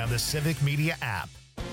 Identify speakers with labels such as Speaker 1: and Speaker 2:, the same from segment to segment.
Speaker 1: on the Civic Media app.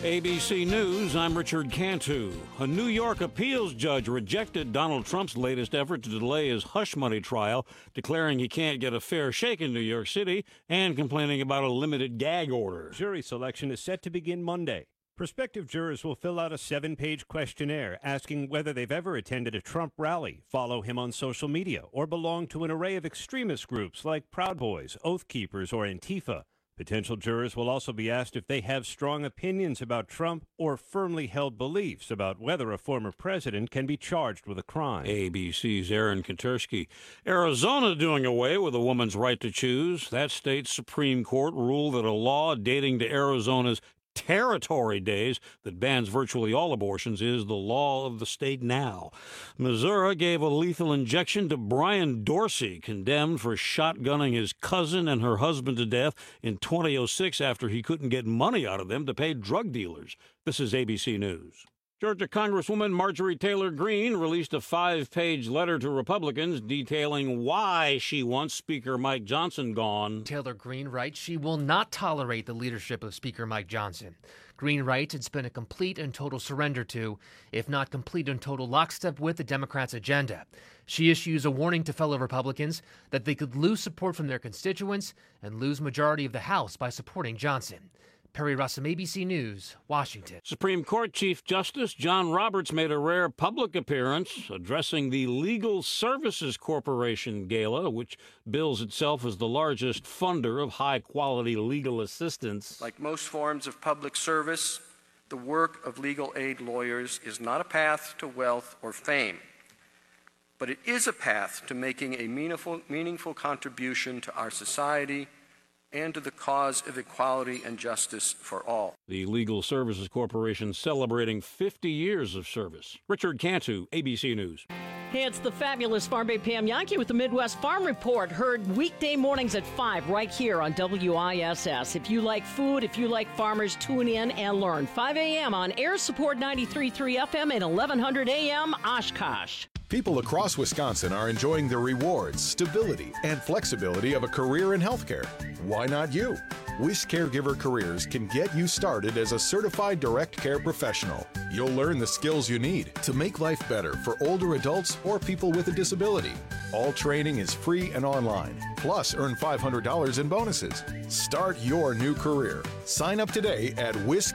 Speaker 2: ABC News, I'm Richard Cantu. A New York appeals judge rejected Donald Trump's latest effort to delay his hush money trial, declaring he can't get a fair shake in New York City and complaining about a limited gag order.
Speaker 3: Jury selection is set to begin Monday. Prospective jurors will fill out a 7-page questionnaire asking whether they've ever attended a Trump rally, follow him on social media, or belong to an array of extremist groups like Proud Boys, Oath Keepers, or Antifa. Potential jurors will also be asked if they have strong opinions about Trump or firmly held beliefs about whether a former president can be charged with a crime.
Speaker 2: ABC's Aaron Katersky. Arizona doing away with a woman's right to choose. That state's Supreme Court ruled that a law dating to Arizona's territory days that bans virtually all abortions is the law of the state now. Missouri gave a lethal injection to Brian Dorsey, condemned for shotgunning his cousin and her husband to death in 2006 after he couldn't get money out of them to pay drug dealers. This is ABC News. Georgia Congresswoman Marjorie Taylor Greene released a 5-page letter to Republicans detailing why she wants Speaker Mike Johnson gone.
Speaker 4: Taylor Greene writes she will not tolerate the leadership of Speaker Mike Johnson. Greene writes it's been a complete and total surrender to, if not complete and total lockstep with, the Democrats' agenda. She issues a warning to fellow Republicans that they could lose support from their constituents and lose majority of the House by supporting Johnson. Perry Russum, ABC News, Washington.
Speaker 2: Supreme Court Chief Justice John Roberts made a rare public appearance addressing the Legal Services Corporation Gala, which bills itself as the largest funder of high-quality legal assistance.
Speaker 5: Like most forms of public service, the work of legal aid lawyers is not a path to wealth or fame, but it is a path to making a meaningful contribution to our society and to the cause of equality and justice for all.
Speaker 2: The Legal Services Corporation celebrating 50 years of service. Richard Cantu, ABC News.
Speaker 6: Hey, it's the fabulous Farm Bay Pam Yankee with the Midwest Farm Report. Heard weekday mornings at 5 right here on WISS. If you like food, if you like farmers, tune in and learn. 5 a.m. on Air Support 93.3 FM and 1100 a.m. Oshkosh.
Speaker 7: People across Wisconsin are enjoying the rewards, stability, and flexibility of a career in healthcare. Why not you? WIS Caregiver Careers can get you started as a certified direct care professional. You'll learn the skills you need to make life better for older adults or people with a disability. All training is free and online. Plus, earn $500 in bonuses. Start your new career. Sign up today at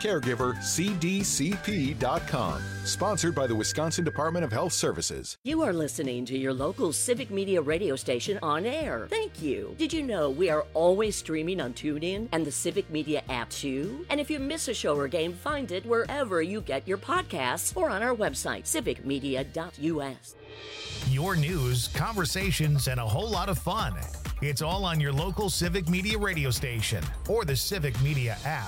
Speaker 7: wiscaregivercdcp.com. Sponsored by the Wisconsin Department of Health Services.
Speaker 8: You are listening to your local Civic Media radio station on air. Thank you. Did you know we are always streaming on TuneIn and the Civic Media app too? And if you miss a show or game, find it wherever you get your podcasts or on our website, civicmedia.us.
Speaker 1: Your news, conversations, and a whole lot of fun. It's all on your local Civic Media radio station or the Civic Media app.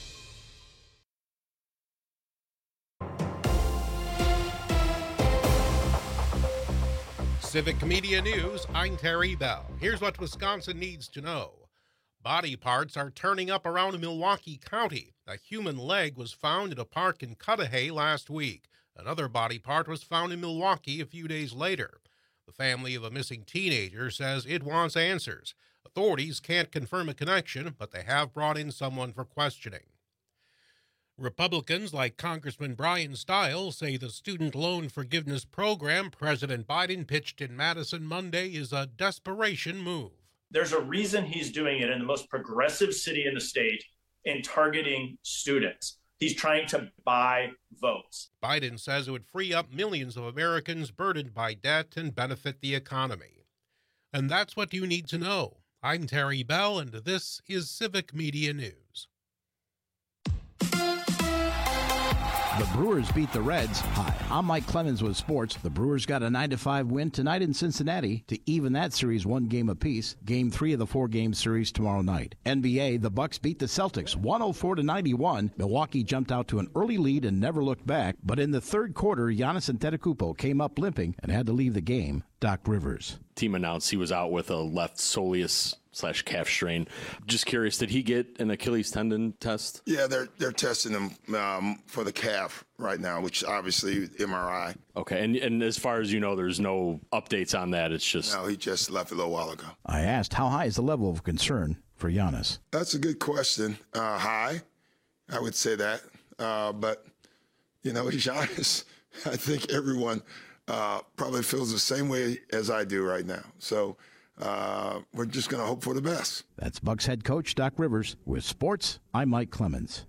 Speaker 9: Civic Media News, I'm Terry Bell. Here's what Wisconsin needs to know. Body parts are turning up around Milwaukee County. A human leg was found at a park in Cudahy last week. Another body part was found in Milwaukee a few days later. The family of a missing teenager says it wants answers. Authorities can't confirm a connection, but they have brought in someone for questioning. Republicans like Congressman Brian Stiles say the student loan forgiveness program President Biden pitched in Madison Monday is a desperation move.
Speaker 10: There's a reason he's doing it in the most progressive city in the state in targeting students. He's trying to buy votes.
Speaker 9: Biden says it would free up millions of Americans burdened by debt and benefit the economy. And that's what you need to know. I'm Terry Bell, and this is Civic Media News.
Speaker 11: The Brewers beat the Reds. Hi, I'm Mike Clemens with sports. The Brewers got a 9-5 win tonight in Cincinnati to even that series 1 game apiece. Game 3 of the 4-game series tomorrow night. NBA, the Bucks beat the Celtics 104-91. Milwaukee jumped out to an early lead and never looked back. But in the third quarter, Giannis Antetokounmpo came up limping and had to leave the game. Doc Rivers.
Speaker 12: Team announced he was out with a left soleus/calf strain. Just curious, did he get an Achilles tendon test?
Speaker 13: Yeah, they're testing him for the calf right now, which obviously MRI.
Speaker 12: Okay, and as far as you know, there's no updates on that. It's just
Speaker 13: no, he just left a little while ago.
Speaker 11: I asked, how high is the level of concern for Giannis?
Speaker 13: That's a good question. High. I would say that. But, he's honest. I think everyone probably feels the same way as I do right now. So we're just going to hope for the best.
Speaker 11: That's Bucs head coach Doc Rivers. With sports, I'm Mike Clemens.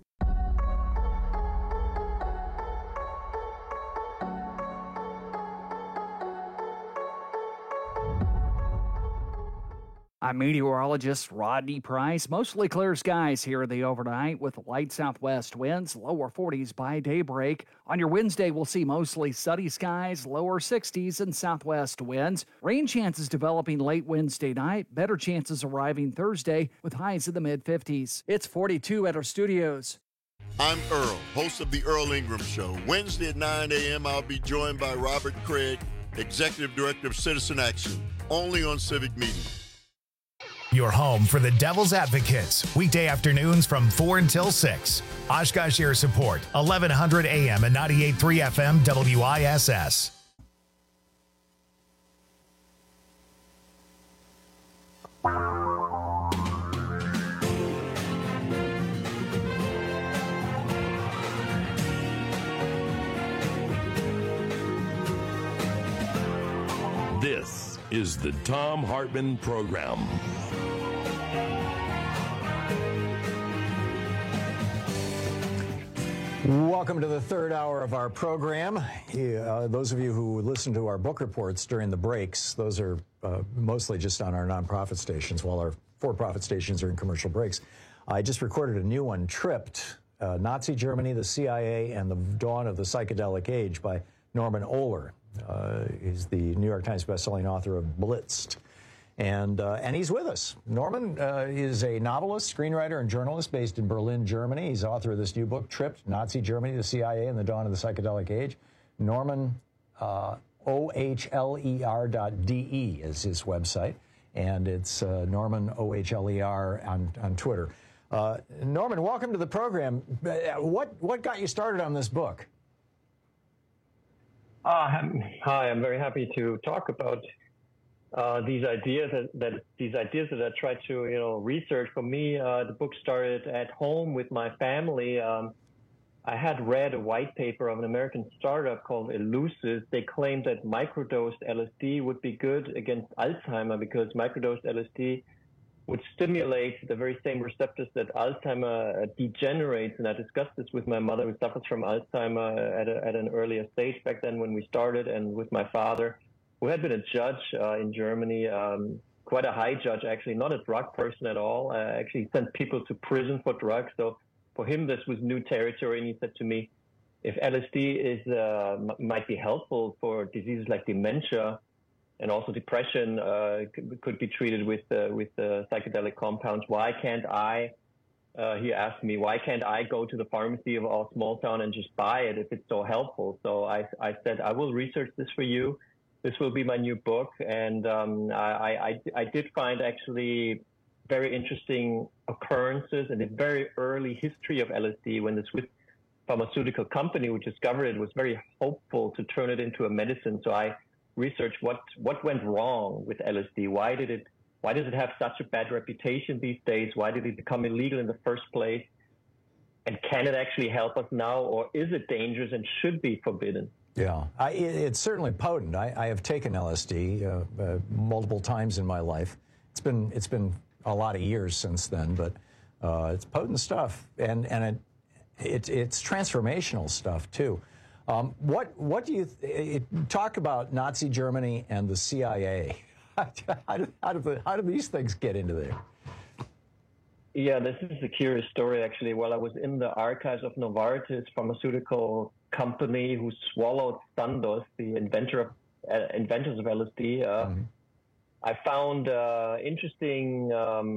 Speaker 14: I'm meteorologist Rodney Price. Mostly clear skies here in the overnight with light southwest winds, lower 40s by daybreak. On your Wednesday, we'll see mostly sunny skies, lower 60s and southwest winds. Rain chances developing late Wednesday night. Better chances arriving Thursday with highs in the mid-50s. It's 42 at our studios.
Speaker 15: I'm Earl, host of The Earl Ingram Show. Wednesday at 9 a.m., I'll be joined by Robert Craig, Executive Director of Citizen Action, only on Civic Media.
Speaker 1: Your home for the Devil's Advocates, weekday afternoons from 4 until 6. Oshkosh Air Support, 1100 AM and 98.3 FM WISS.
Speaker 16: This is the Thom Hartmann Program.
Speaker 17: Welcome to the third hour of our program. Those of you who listen to our book reports during the breaks, those are mostly just on our nonprofit stations, while our for-profit stations are in commercial breaks. I just recorded a new one, Tripped, Nazi Germany, the CIA, and the Dawn of the Psychedelic Age by Norman Ohler. He's the New York Times bestselling author of Blitzed. And he's with us. Norman is a novelist, screenwriter, and journalist based in Berlin, Germany. He's author of this new book, Tripped, Nazi Germany, the CIA, and the Dawn of the Psychedelic Age. Norman, ohler.de is his website, and it's Norman, OHLER, on Twitter. Norman, welcome to the program. What got you started on this book?
Speaker 18: Hi, I'm very happy to talk about these ideas that I try to research. For me, the book started at home with my family. I had read a white paper of an American startup called Elusis. They claimed that microdosed LSD would be good against Alzheimer because microdosed LSD would stimulate the very same receptors that Alzheimer degenerates. And I discussed this with my mother, who suffers from Alzheimer at an earlier stage back then when we started, and with my father, who had been a judge in Germany, quite a high judge, actually, not a drug person at all, actually sent people to prison for drugs. So for him, this was new territory. And he said to me, if LSD might be helpful for diseases like dementia, and also depression could be treated with psychedelic compounds, why can't I, he asked me, why can't I go to the pharmacy of our small town and just buy it if it's so helpful? So I said, I will research this for you. This will be my new book. And I did find actually very interesting occurrences in the very early history of LSD, when the Swiss pharmaceutical company who discovered it was very hopeful to turn it into a medicine. So I researched what went wrong with LSD. Why does it have such a bad reputation these days? Why did it become illegal in the first place? And can it actually help us now, or is it dangerous and should be forbidden?
Speaker 17: Yeah, it's certainly potent. I have taken LSD multiple times in my life. It's been a lot of years since then, but it's potent stuff, and it's transformational stuff too. What do you talk about Nazi Germany and the CIA? How do these things get into there?
Speaker 18: Yeah, this is a curious story, actually. While I was in the archives of Novartis pharmaceutical company who swallowed Sandoz, the inventors of LSD, I found interesting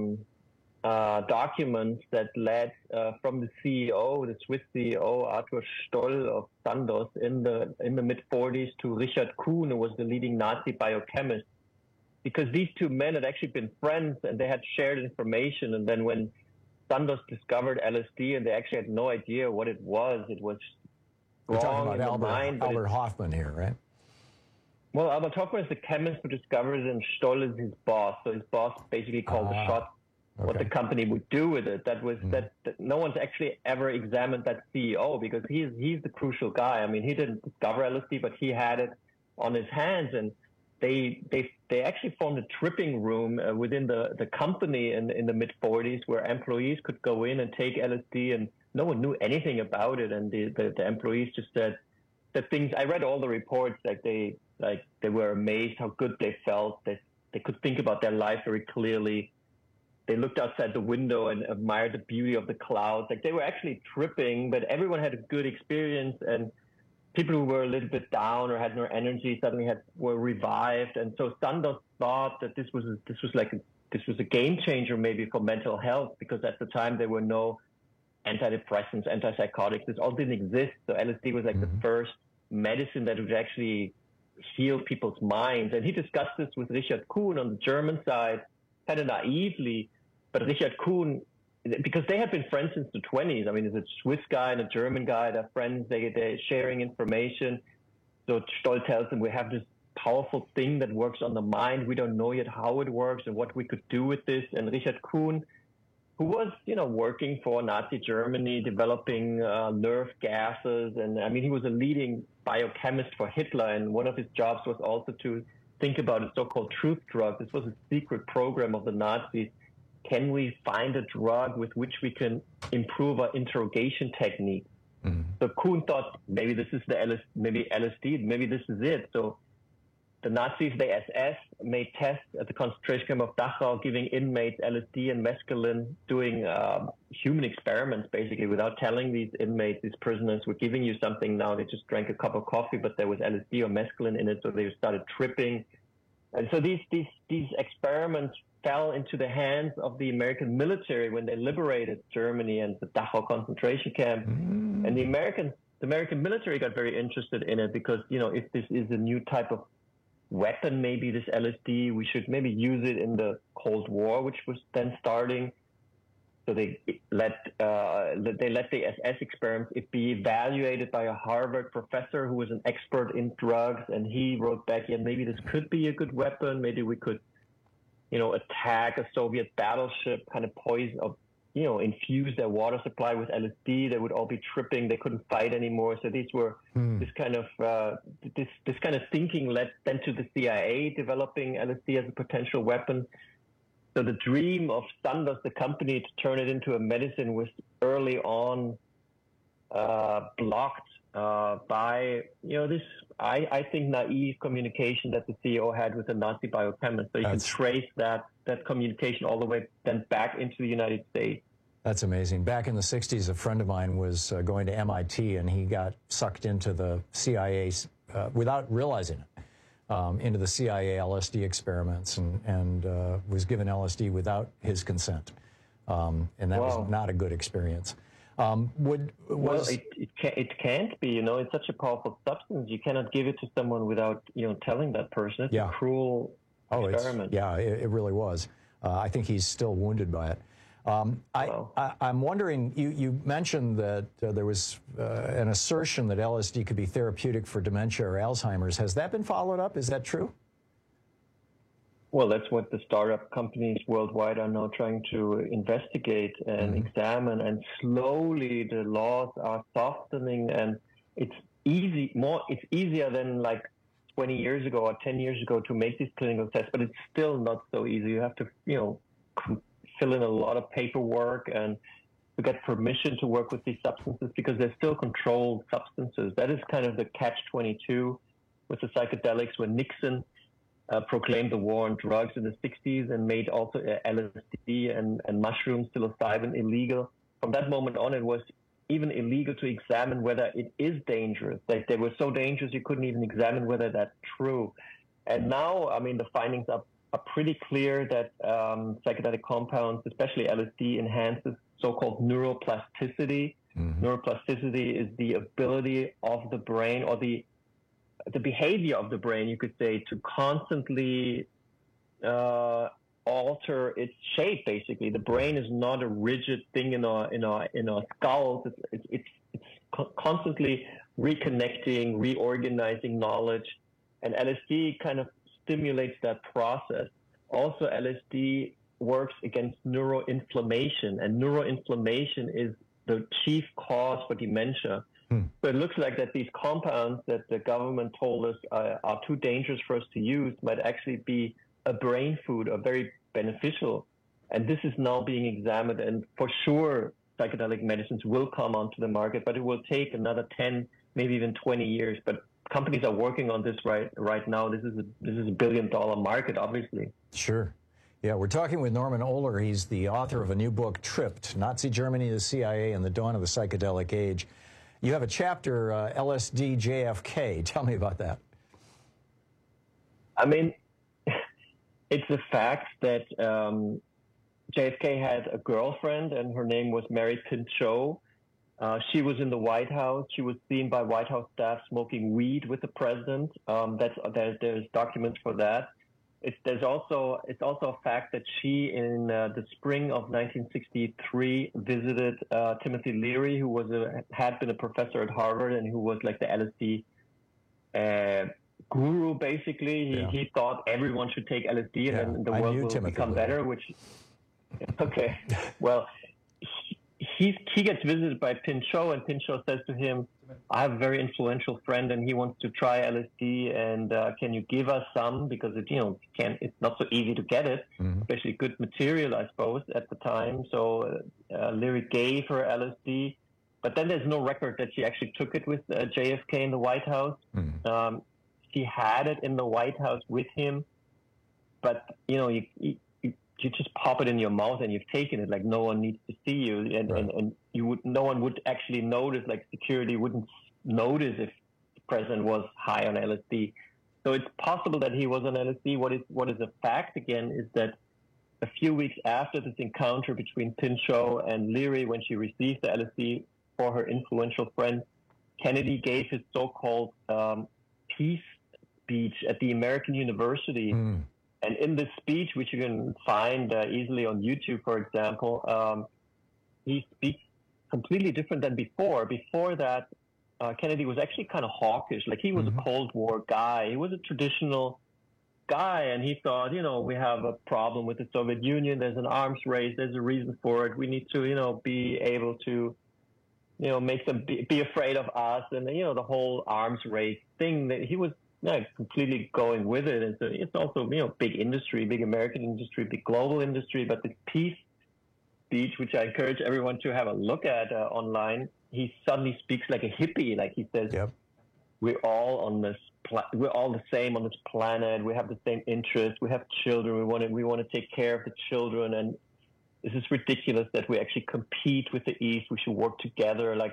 Speaker 18: documents that led from the CEO, the Swiss CEO, Arthur Stoll of Sandoz, in the mid-40s to Richard Kuhn, who was the leading Nazi biochemist. Because these two men had actually been friends and they had shared information. And then when Sandoz discovered LSD, and they actually had no idea what it was wrong in the mind.
Speaker 17: Albert Hoffman here, right?
Speaker 18: Well, Albert Hoffman is the chemist who discovered it, and Stoll is his boss. So his boss basically called the shots what the company would do with it. That was that no one's actually ever examined that CEO, because he's the crucial guy. I mean, he didn't discover LSD, but he had it on his hands, and they actually formed a tripping room within the company in the mid 40s, where employees could go in and take LSD, and no one knew anything about it. And the employees just said that things. I read all the reports, they were amazed how good they felt. They could think about their life very clearly. They looked outside the window and admired the beauty of the clouds. Like, they were actually tripping, but everyone had a good experience, and people who were a little bit down or had no energy suddenly were revived. And so Sandoz thought that this was a game changer maybe for mental health, because at the time there were no antidepressants, antipsychotics. This all didn't exist. So LSD was like the first medicine that would actually heal people's minds. And he discussed this with Richard Kuhn on the German side, kind of naively. But Richard Kuhn, because they had been friends since the 20s. I mean, there's a Swiss guy and a German guy. They're friends. They're sharing information. So Stoll tells them, we have this powerful thing that works on the mind. We don't know yet how it works and what we could do with this. And Richard Kuhn, who was, working for Nazi Germany, developing nerve gases. And I mean, he was a leading biochemist for Hitler. And one of his jobs was also to think about a so-called truth drug. This was a secret program of the Nazis. Can we find a drug with which we can improve our interrogation technique? So Kuhn thought, maybe this is maybe LSD, maybe this is it. So the Nazis, the SS, made tests at the concentration camp of Dachau, giving inmates LSD and mescaline, doing human experiments, basically, without telling these inmates, these prisoners, we're giving you something now. They just drank a cup of coffee, but there was LSD or mescaline in it, so they started tripping. And so these experiments fell into the hands of the American military when they liberated Germany and the Dachau concentration camp. And the American military got very interested in it, because, if this is a new type of weapon, maybe this LSD, we should maybe use it in the Cold War, which was then starting. So they let the SS experiments be evaluated by a Harvard professor who was an expert in drugs, and he wrote back, maybe this could be a good weapon. Maybe we could, attack a Soviet battleship, kind of poison, infuse their water supply with LSD. They would all be tripping. They couldn't fight anymore. So these were this kind of thinking led then to the CIA developing LSD as a potential weapon. So the dream of Sandoz, the company, to turn it into a medicine was early on blocked by this, I think, naive communication that the CEO had with the Nazi biochemist. So you can trace that communication all the way then back into the United States.
Speaker 17: That's amazing. Back in the 60s, a friend of mine was going to MIT, and he got sucked into the CIA without realizing it. Into the CIA LSD experiments, and was given LSD without his consent, and that was not a good experience.
Speaker 18: It can't be. It's such a powerful substance. You cannot give it to someone without telling that person. It's a cruel experiment.
Speaker 17: It really was. I think he's still wounded by it. I'm wondering, you mentioned that there was an assertion that LSD could be therapeutic for dementia or Alzheimer's. Has that been followed up? Is that true?
Speaker 18: Well, that's what the startup companies worldwide are now trying to investigate and examine. And slowly the laws are softening, and it's easier than like 20 years ago or 10 years ago to make these clinical tests, but it's still not so easy. You have to, fill in a lot of paperwork and to get permission to work with these substances, because they're still controlled substances. That is kind of the catch-22 with the psychedelics, when Nixon proclaimed the war on drugs in the 60s and made also LSD and mushrooms, psilocybin, illegal. From that moment on, it was even illegal to examine whether it is dangerous. Like, they were so dangerous you couldn't even examine whether that's true. And now, the findings are pretty clear that psychedelic compounds, especially LSD, enhances so-called neuroplasticity. Neuroplasticity is the ability of the brain, or the behavior of the brain, you could say, to constantly alter its shape. Basically, the brain is not a rigid thing in our skulls. It's constantly reconnecting, reorganizing knowledge, and LSD kind of stimulates that process. Also, LSD works against neuroinflammation, and neuroinflammation is the chief cause for dementia. So it looks like that these compounds that the government told us are too dangerous for us to use might actually be a brain food or very beneficial. And this is now being examined, and for sure psychedelic medicines will come onto the market, but it will take another 10, maybe even 20 years. But companies are working on this right now. This is a $1 billion market, obviously.
Speaker 17: Sure. Yeah, we're talking with Norman Ohler. He's the author of a new book, Tripped, Nazi Germany, the CIA, and the Dawn of the Psychedelic Age. You have a chapter, LSD JFK. Tell me about that.
Speaker 18: I mean, it's a fact that JFK had a girlfriend, and her name was Mary Pinchot. She was in the White House. She was seen by White House staff smoking weed with the president. There's documents for that. It's also a fact that she, in the spring of 1963, visited Timothy Leary, who had been a professor at Harvard and who was like the LSD guru. Basically, he thought everyone should take LSD, and then the world will become better. Okay, well, he gets visited by Pinchot, and Pinchot says to him, I have a very influential friend, and he wants to try LSD, and can you give us some? Because it's not so easy to get it, especially good material, I suppose, at the time. So Leary gave her LSD, but then there's no record that she actually took it with JFK in the White House. She had it in the White House with him, but you just pop it in your mouth and you've taken it. Like, no one needs to see you, and no one would actually notice. Like, security wouldn't notice if the president was high on LSD. So it's possible that he was on LSD. What is a fact again is that a few weeks after this encounter between Pinchot and Leary, when she received the LSD for her influential friend, Kennedy gave his so-called peace speech at the American University. And in this speech, which you can find easily on YouTube, for example, he speaks completely different than before. Before that, Kennedy was actually kind of hawkish. Like, he was a Cold War guy. He was a traditional guy, and he thought, we have a problem with the Soviet Union. There's an arms race. There's a reason for it. We need to, be able to, make them be afraid of us. And, the whole arms race thing, that he was completely going with it. And so it's also, big industry, big American industry, big global industry. But this peace speech, which I encourage everyone to have a look at online, he suddenly speaks like a hippie. Like, he says, we're all we're all the same on this planet. We have the same interests. We have children. We want to take care of the children. And this is ridiculous that we actually compete with the East. We should work together. Like,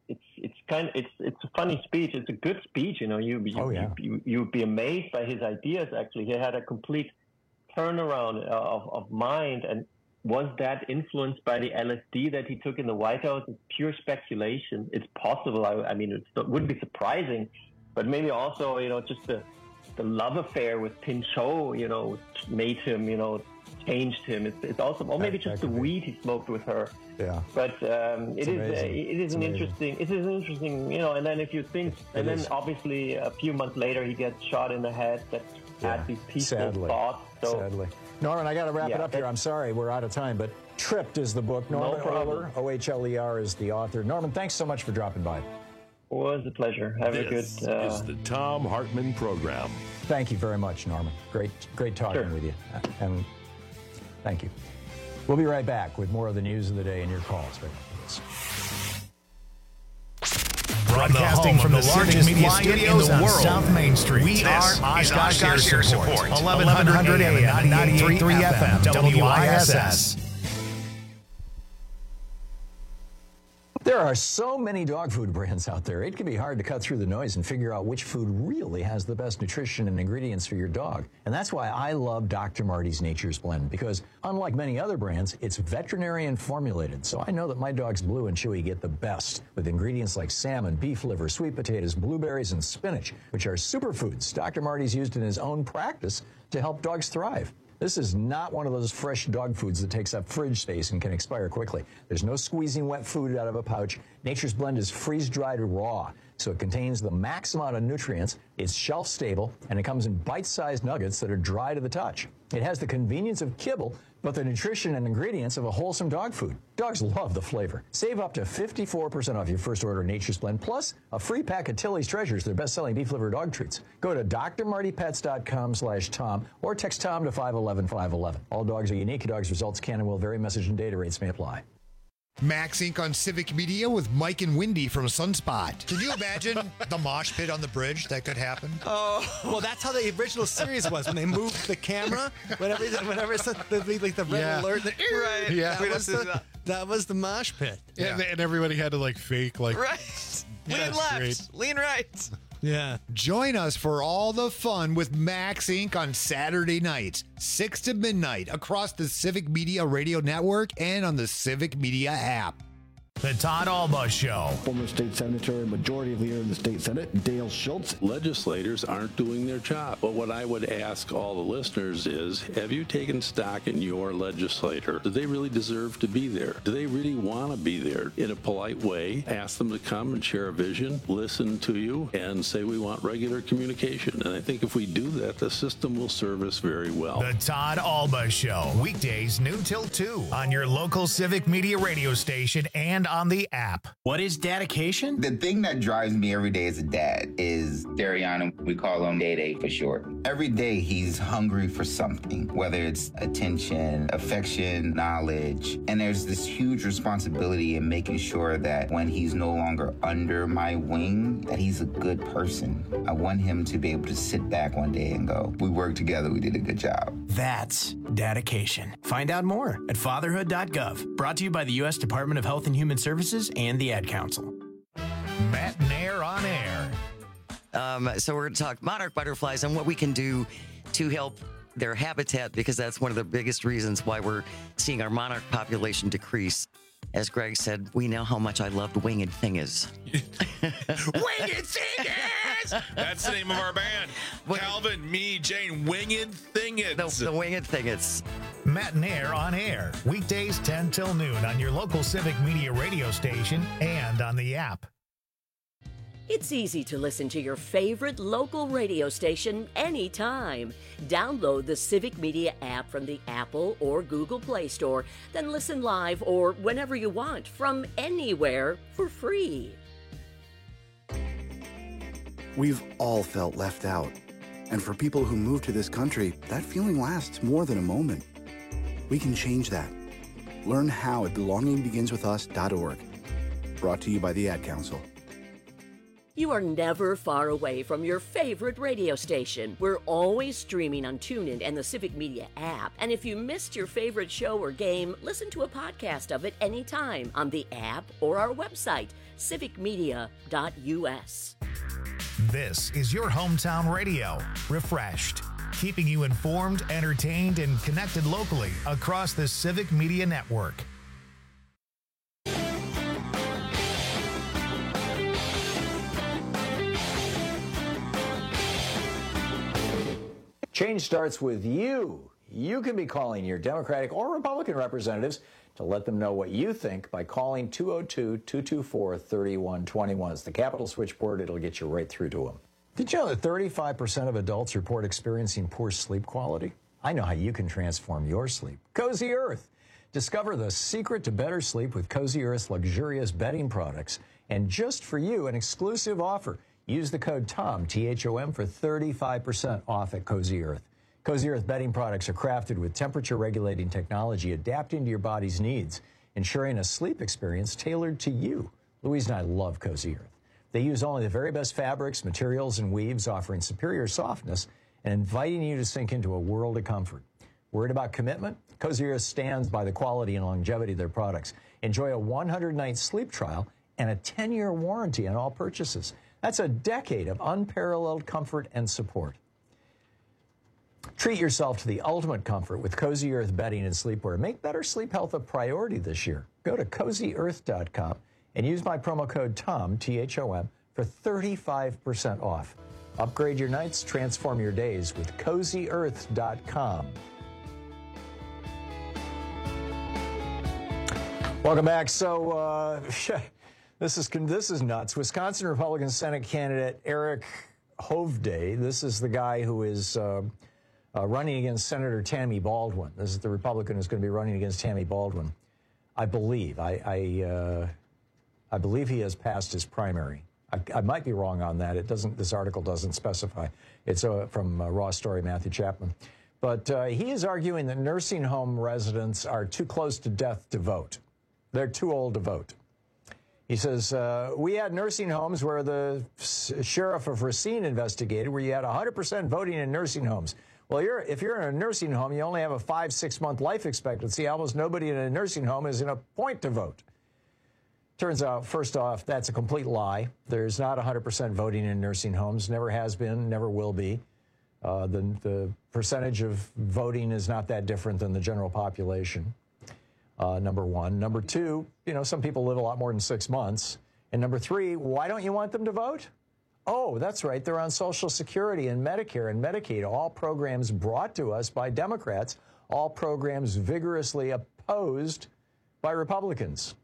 Speaker 18: it's a funny speech. It's a good speech. You'd be amazed by his ideas. Actually, he had a complete turnaround of mind. And was that influenced by the LSD that he took in the White House? It's pure speculation. It's possible. I mean, it wouldn't be surprising, but maybe also, just the love affair with Pinchot, made him, changed him. It's also, or maybe just the weed he smoked with her. Yeah. But it is an interesting, and then if you think, and then obviously a few months later he gets shot in the head. That had these peaceful thoughts. So,
Speaker 17: sadly. Norman, I got to wrap it up here. I'm sorry, we're out of time, but Tripped is the book. Norman Ohler, Ohler, is the author. Norman, thanks so much for dropping by.
Speaker 18: It was a pleasure. Have a good.
Speaker 16: This is the Thom Hartmann Program.
Speaker 17: Thank you very much, Norman. Great talking with you. And thank you. We'll be right back with more of the news of the day and your calls.
Speaker 1: Broadcasting from the largest media studios in the world, South Main Street. We are Oshkosh Air Support. 1100 AM, 98.3 FM, WISS.
Speaker 17: There are so many dog food brands out there, it can be hard to cut through the noise and figure out which food really has the best nutrition and ingredients for your dog. And that's why I love Dr. Marty's Nature's Blend, because unlike many other brands, it's veterinarian formulated. So I know that my dogs Blue and Chewy get the best with ingredients like salmon, beef liver, sweet potatoes, blueberries, and spinach, which are superfoods Dr. Marty's used in his own practice to help dogs thrive. This is not one of those fresh dog foods that takes up fridge space and can expire quickly. There's no squeezing wet food out of a pouch. Nature's Blend is freeze-dried raw, so it contains the max amount of nutrients, it's shelf-stable, and it comes in bite-sized nuggets that are dry to the touch. It has the convenience of kibble, but the nutrition and ingredients of a wholesome dog food. Dogs love the flavor. Save up to 54% off your first order of Nature's Blend, plus a free pack of Tilly's Treasures, their best-selling beef liver dog treats. Go to drmartypets.com/Tom or text Tom to 511-511. All dogs are unique. Dogs' results can and will vary. Message and data rates may apply.
Speaker 19: Max Inc. on Civic Media with Mike and Wendy from Sunspot. Can you imagine the mosh pit on the bridge that could happen?
Speaker 20: Oh, well, that's how the original series was when they moved the camera. Whenever it's the red alert, right?
Speaker 19: Yeah,
Speaker 20: that was the mosh pit.
Speaker 21: Yeah. And everybody had to fake
Speaker 20: right.
Speaker 21: Yeah,
Speaker 20: lean left, lean right.
Speaker 19: Yeah. Join us for all the fun with Max Inc. on Saturday nights, 6 to midnight, across the Civic Media Radio Network and on the Civic Media app.
Speaker 1: The Todd Alba Show.
Speaker 11: Former state senator, majority leader in the state Senate, Dale Schultz.
Speaker 16: Legislators aren't doing their job. But what I would ask all the listeners is, have you taken stock in your legislator? Do they really deserve to be there? Do they really want to be there? In a polite way, ask them to come and share a vision, listen to you, and say we want regular communication. And I think if we do that, the system will serve us very well.
Speaker 1: The Todd Alba Show. Weekdays noon till 2 on your local Civic Media radio station and on the app.
Speaker 22: What is dedication?
Speaker 23: The thing that drives me every day as a dad is Dariana. We call him Day Day for short. Every day he's hungry for something, whether it's attention, affection, knowledge. And there's this huge responsibility in making sure that when he's no longer under my wing, that he's a good person. I want him to be able to sit back one day and go, we worked together, we did a good job.
Speaker 22: That's dedication. Find out more at fatherhood.gov. Brought to you by the U.S. Department of Health and Human Services and the Ad Council.
Speaker 1: Matt Nair on air.
Speaker 24: So we're going to talk monarch butterflies and what we can do to help their habitat, because that's one of the biggest reasons why we're seeing our monarch population decrease. As Greg said, we know how much I loved Winged Thingers.
Speaker 25: Winged Thingers! That's the name of our band. Calvin, me, Jane, Winged Thingers.
Speaker 24: The Winged Thingers.
Speaker 1: Matt Nair on air. Weekdays 10 till noon on your local Civic Media radio station and on the app.
Speaker 8: It's easy to listen to your favorite local radio station anytime. Download the Civic Media app from the Apple or Google Play Store, then listen live or whenever you want from anywhere for free.
Speaker 26: We've all felt left out. And for people who move to this country, that feeling lasts more than a moment. We can change that. Learn how at belongingbeginswithus.org. Brought to you by the Ad Council.
Speaker 8: You are never far away from your favorite radio station. We're always streaming on TuneIn and the Civic Media app. And if you missed your favorite show or game, listen to a podcast of it anytime on the app or our website, civicmedia.us.
Speaker 1: This is your hometown radio, refreshed, keeping you informed, entertained, and connected locally across the Civic Media Network.
Speaker 17: Change starts with you. You can be calling your Democratic or Republican representatives to let them know what you think by calling 202-224-3121. It's the Capital Switchboard. It'll get you right through to them. Did you know that 35% of adults report experiencing poor sleep quality? I know how you can transform your sleep. Cozy Earth. Discover the secret to better sleep with Cozy Earth's luxurious bedding products. And just for you, an exclusive offer. Use the code TOM, T-H-O-M, for 35% off at Cozy Earth. Cozy Earth bedding products are crafted with temperature-regulating technology adapting to your body's needs, ensuring a sleep experience tailored to you. Louise and I love Cozy Earth. They use only the very best fabrics, materials, and weaves, offering superior softness and inviting you to sink into a world of comfort. Worried about commitment? Cozy Earth stands by the quality and longevity of their products. Enjoy a 100-night sleep trial and a 10-year warranty on all purchases. That's a decade of unparalleled comfort and support. Treat yourself to the ultimate comfort with Cozy Earth bedding and sleepwear. Make better sleep health a priority this year. Go to CozyEarth.com and use my promo code TOM, T-H-O-M, for 35% off. Upgrade your nights, transform your days with CozyEarth.com. Welcome back. So, This is nuts. Wisconsin Republican Senate candidate Eric Hovde, this is the guy who is running against Senator Tammy Baldwin. This is the Republican who's going to be running against Tammy Baldwin. I believe. I believe he has passed his primary. I might be wrong on that. It doesn't. This article doesn't specify. It's from Raw Story, Matthew Chapman. But he is arguing that nursing home residents are too close to death to vote. They're too old to vote. He says, we had nursing homes where the sheriff of Racine investigated, where you had 100% voting in nursing homes. Well, if you're in a nursing home, you only have a 5-6 month life expectancy. Almost nobody in a nursing home is in a point to vote. Turns out, first off, that's a complete lie. There's not 100% voting in nursing homes. Never has been, never will be. The percentage of voting is not that different than the general population, number one. Number two, some people live a lot more than 6 months. And number three, why don't you want them to vote? Oh, that's right. They're on Social Security and Medicare and Medicaid, all programs brought to us by Democrats, all programs vigorously opposed by Republicans.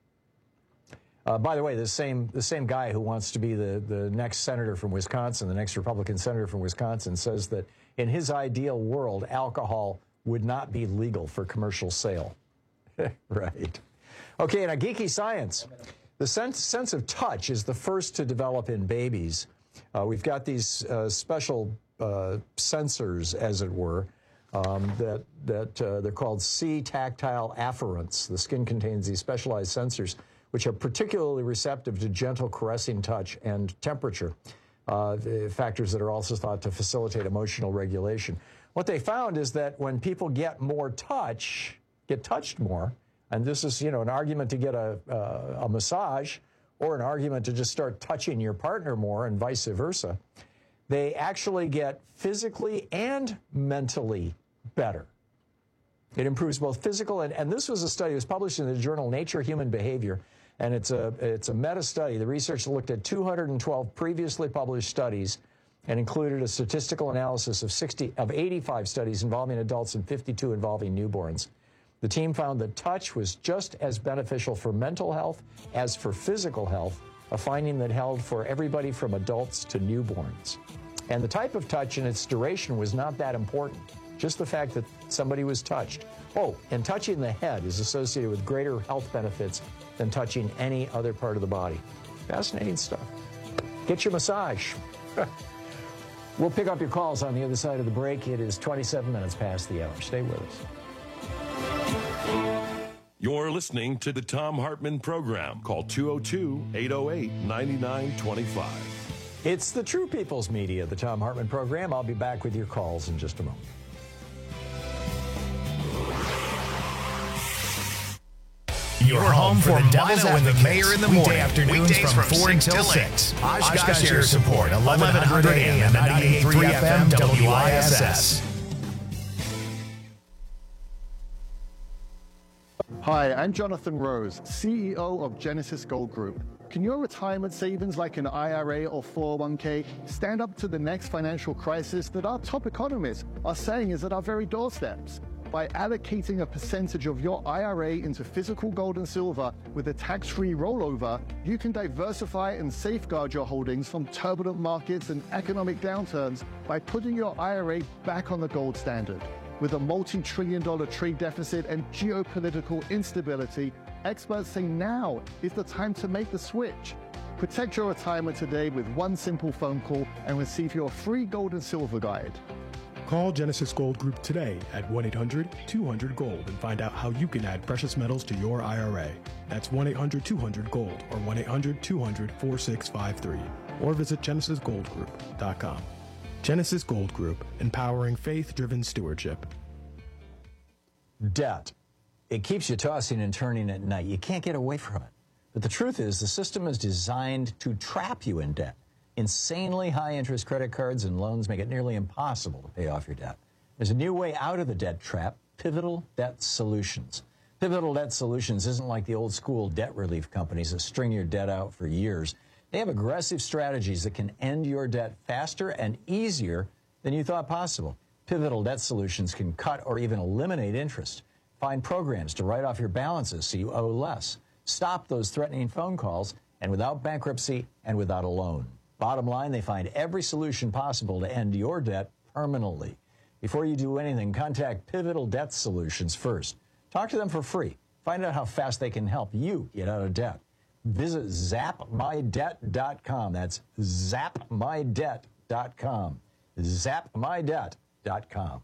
Speaker 17: By the way, the same guy who wants to be the next senator from Wisconsin, the next Republican senator from Wisconsin, says that in his ideal world, alcohol would not be legal for commercial sale. Right. Okay, now geeky science. The sense of touch is the first to develop in babies. We've got these special sensors, as it were, that they're called C-tactile afferents. The skin contains these specialized sensors, which are particularly receptive to gentle caressing touch and temperature, factors that are also thought to facilitate emotional regulation. What they found is that when people get touched more, and this is, an argument to get a massage or an argument to just start touching your partner more and vice versa, they actually get physically and mentally better. It improves both physical and this was a study that was published in the journal Nature Human Behavior. And it's a meta-study. The research looked at 212 previously published studies and included a statistical analysis of 85 studies involving adults and 52 involving newborns. The team found that touch was just as beneficial for mental health as for physical health, a finding that held for everybody from adults to newborns. And the type of touch and its duration was not that important, just the fact that somebody was touched. Oh, and touching the head is associated with greater health benefits than touching any other part of the body. Fascinating stuff. Get your massage. We'll pick up your calls on the other side of the break. It is 27 minutes past the hour. Stay with us.
Speaker 2: You're listening to the Thom Hartmann Program. Call 202-808-9925.
Speaker 17: It's the True People's Media, the Thom Hartmann Program. I'll be back with your calls in just a moment.
Speaker 1: Your home for the Devil's and the Mayor in the morning. Afternoons from 4 until 6. Oshkosh Air Support, 1100 AM, 98.3 FM, WISS.
Speaker 3: Hi, I'm Jonathan Rose, CEO of Genesis Gold Group. Can your retirement savings like an IRA or 401k stand up to the next financial crisis that our top economists are saying is at our very doorsteps? By allocating a percentage of your IRA into physical gold and silver with a tax-free rollover, you can diversify and safeguard your holdings from turbulent markets and economic downturns by putting your IRA back on the gold standard. With a multi-trillion-dollar trade deficit and geopolitical instability, experts say now is the time to make the switch. Protect your retirement today with one simple phone call and receive your free gold and silver guide.
Speaker 4: Call Genesis Gold Group today at 1-800-200-GOLD and find out how you can add precious metals to your IRA. That's 1-800-200-GOLD or 1-800-200-4653. Or visit GenesisGoldGroup.com. Genesis Gold Group, empowering faith-driven stewardship.
Speaker 17: Debt. It keeps you tossing and turning at night. You can't get away from it. But the truth is, the system is designed to trap you in debt. Insanely high-interest credit cards and loans make it nearly impossible to pay off your debt. There's a new way out of the debt trap, Pivotal Debt Solutions. Pivotal Debt Solutions isn't like the old-school debt relief companies that string your debt out for years. They have aggressive strategies that can end your debt faster and easier than you thought possible. Pivotal Debt Solutions can cut or even eliminate interest, find programs to write off your balances so you owe less, stop those threatening phone calls, and without bankruptcy and without a loan. Bottom line, they find every solution possible to end your debt permanently. Before you do anything, contact Pivotal Debt Solutions first. Talk to them for free. Find out how fast they can help you get out of debt. Visit zapmydebt.com. That's zapmydebt.com. zapmydebt.com.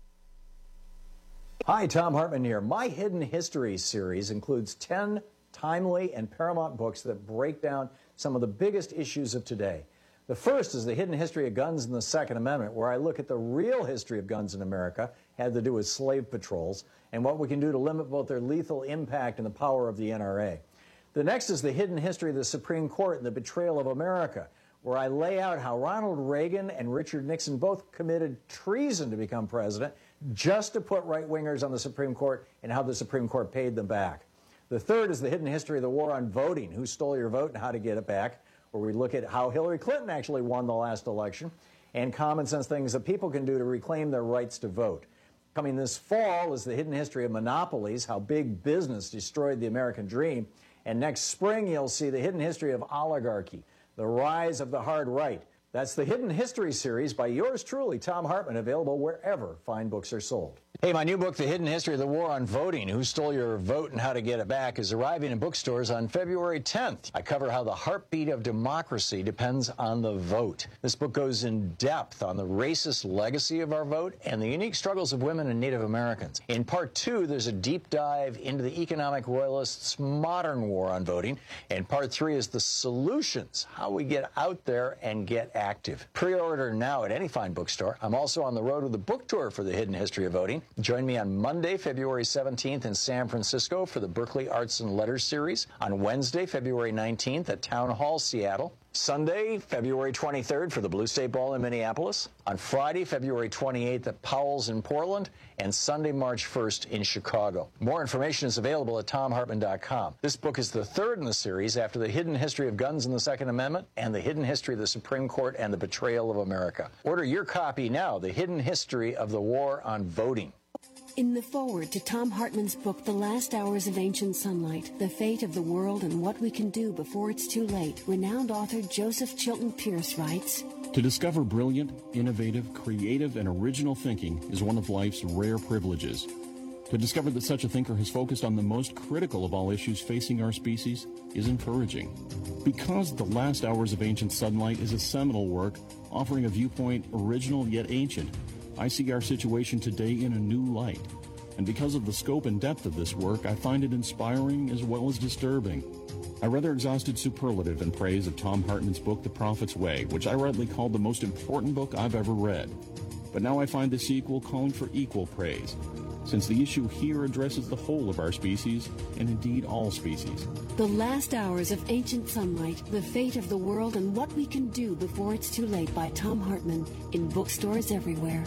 Speaker 17: Hi, Tom Hartman here. My Hidden History series includes 10 timely and paramount books that break down some of the biggest issues of today. The first is The Hidden History of Guns and the Second Amendment, where I look at the real history of guns in America, had to do with slave patrols, and what we can do to limit both their lethal impact and the power of the NRA. The next is The Hidden History of the Supreme Court and the Betrayal of America, where I lay out how Ronald Reagan and Richard Nixon both committed treason to become president just to put right-wingers on the Supreme Court and how the Supreme Court paid them back. The third is The Hidden History of the War on Voting, who stole your vote and how to get it back, where we look at how Hillary Clinton actually won the last election and common sense things that people can do to reclaim their rights to vote. Coming this fall is The Hidden History of Monopolies, how big business destroyed the American dream. And next spring, you'll see The Hidden History of Oligarchy, the rise of the hard right. That's the Hidden History series by yours truly, Tom Hartman, available wherever fine books are sold. Hey, my new book, The Hidden History of the War on Voting, Who Stole Your Vote and How to Get It Back, is arriving in bookstores on February 10th. I cover how the heartbeat of democracy depends on the vote. This book goes in depth on the racist legacy of our vote and the unique struggles of women and Native Americans. In part 2, there's a deep dive into the economic royalists' modern war on voting. And part 3 is the solutions, how we get out there and get active. Pre-order now at any fine bookstore. I'm also on the road with a book tour for The Hidden History of Voting. Join me on Monday, February 17th in San Francisco for the Berkeley Arts and Letters series. On Wednesday, February 19th at Town Hall, Seattle. Sunday, February 23rd for the Blue State Ball in Minneapolis. On Friday, February 28th at Powell's in Portland. And Sunday, March 1st in Chicago. More information is available at TomHartman.com. This book is the third in the series after The Hidden History of Guns and the Second Amendment and The Hidden History of the Supreme Court and the Betrayal of America. Order your copy now, The Hidden History of the War on Voting.
Speaker 5: In the foreword to Tom Hartman's book, The Last Hours of Ancient Sunlight, The Fate of the World and What We Can Do Before It's Too Late, renowned author Joseph Chilton Pierce writes,
Speaker 6: To discover brilliant, innovative, creative, and original thinking is one of life's rare privileges. To discover that such a thinker has focused on the most critical of all issues facing our species is encouraging. Because The Last Hours of Ancient Sunlight is a seminal work offering a viewpoint original yet ancient, I see our situation today in a new light. And because of the scope and depth of this work, I find it inspiring as well as disturbing. I rather exhausted superlative in praise of Tom Hartman's book, The Prophet's Way, which I rightly called the most important book I've ever read. But now I find the sequel calling for equal praise, since the issue here addresses the whole of our species, and indeed all species.
Speaker 5: The Last Hours of Ancient Sunlight, The Fate of the World and What We Can Do Before It's Too Late by Tom Hartman, in bookstores everywhere.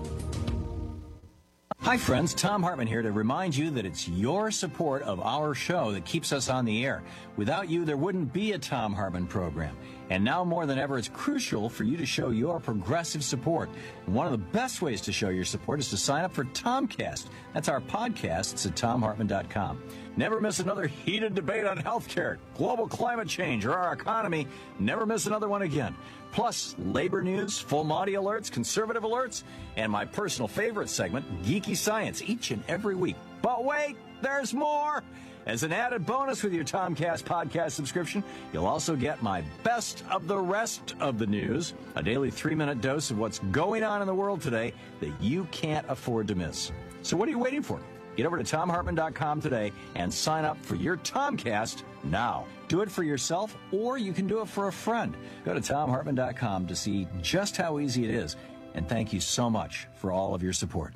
Speaker 7: Hi friends, Tom Hartman here to remind you that it's your support of our show that keeps us on the air. Without you, there wouldn't be a Tom Hartman program. And now more than ever, it's crucial for you to show your progressive support. And one of the best ways to show your support is to sign up for Tomcast. That's our podcast. It's at TomHartman.com. Never miss another heated debate on healthcare, global climate change, or our economy. Never miss another one again. Plus, labor news, full Monty alerts, conservative alerts, and my personal favorite segment, Geeky Science, each and every week. But wait, there's more! As an added bonus with your Tomcast podcast subscription, you'll also get my best of the rest of the news, a daily 3-minute dose of what's going on in the world today that you can't afford to miss. So what are you waiting for? Get over to TomHartman.com today and sign up for your Tomcast now. Do it for yourself, or you can do it for a friend. Go to TomHartman.com to see just how easy it is. And thank you so much for all of your support.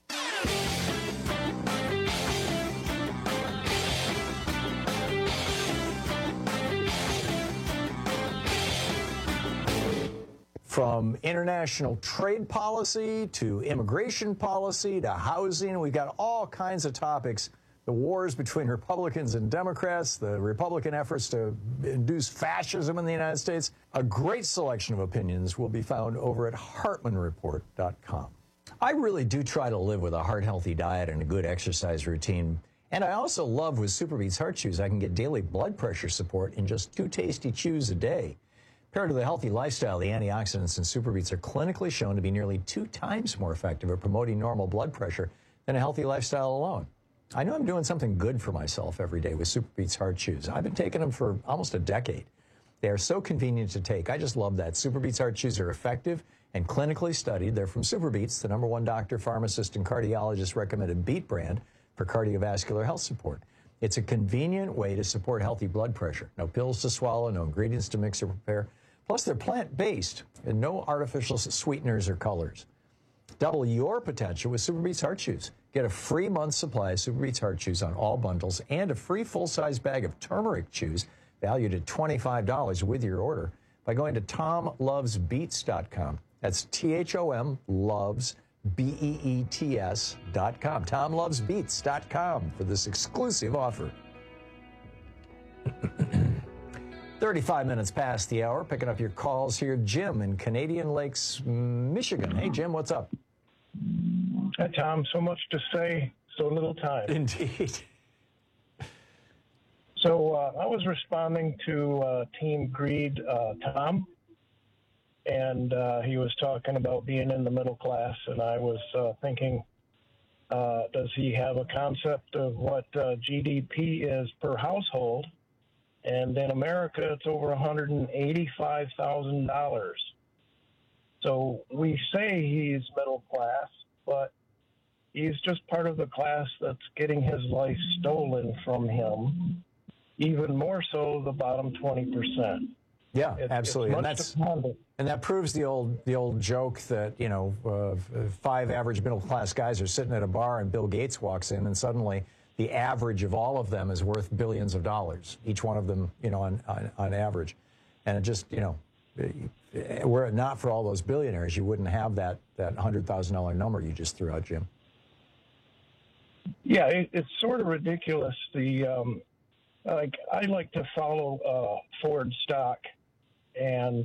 Speaker 17: From international trade policy to immigration policy to housing, we've got all kinds of topics. The wars between Republicans and Democrats, the Republican efforts to induce fascism in the United States. A great selection of opinions will be found over at HartmanReport.com. I really do try to live with a heart-healthy diet and a good exercise routine. And I also love with SuperBeets Heart Chews, I can get daily blood pressure support in just 2 tasty chews a day. Paired with a healthy lifestyle, the antioxidants in Super Beets are clinically shown to be nearly 2 times more effective at promoting normal blood pressure than a healthy lifestyle alone. I know I'm doing something good for myself every day with Super Beets Heart Chews. I've been taking them for almost a decade. They are so convenient to take. I just love that. Super Beets Heart Chews are effective and clinically studied. They're from Super Beets, the #1 doctor, pharmacist, and cardiologist recommended beet brand for cardiovascular health support. It's a convenient way to support healthy blood pressure. No pills to swallow, no ingredients to mix or prepare. Plus, they're plant-based and no artificial sweeteners or colors. Double your potential with Super Beets Heart Chews. Get a free month's supply of Super Beets Heart Chews on all bundles and a free full-size bag of turmeric chews valued at $25 with your order by going to TomLovesBeets.com. That's THOM loves BEETS.com. TomLovesBeets.com for this exclusive offer. 35 minutes past the hour, picking up your calls here. Jim in Canadian Lakes, Michigan. Hey, Jim, what's up?
Speaker 9: Hi, Tom. So much to say, so little time.
Speaker 17: Indeed.
Speaker 9: So I was responding to Team Greed, Tom, and he was talking about being in the middle class, and I was thinking, does he have a concept of what GDP is per household? And in America, it's over $185,000. So we say he's middle class, but he's just part of the class that's getting his life stolen from him. Even more so, the bottom 20%.
Speaker 17: Yeah, absolutely, and that proves the old joke that 5 average middle class guys are sitting at a bar and Bill Gates walks in, and suddenly the average of all of them is worth billions of dollars, each one of them, on average, and it just were it not for all those billionaires, you wouldn't have that $100,000 number you just threw out, Jim.
Speaker 9: Yeah, it's sort of ridiculous. I like to follow Ford stock, and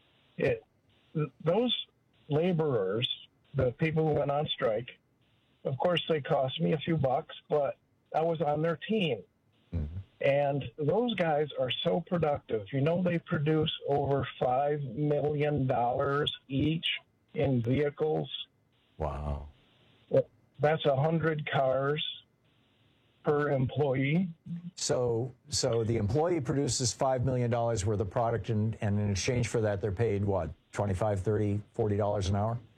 Speaker 9: those laborers, the people who went on strike, of course they cost me a few bucks, but I was on their team. Mm-hmm. And those guys are so productive. They produce over $5 million each in vehicles.
Speaker 17: Wow.
Speaker 9: That's 100 cars per employee.
Speaker 17: So the employee produces $5 million worth of product, and in exchange for that, they're paid, what, $25, $30, $40 an hour?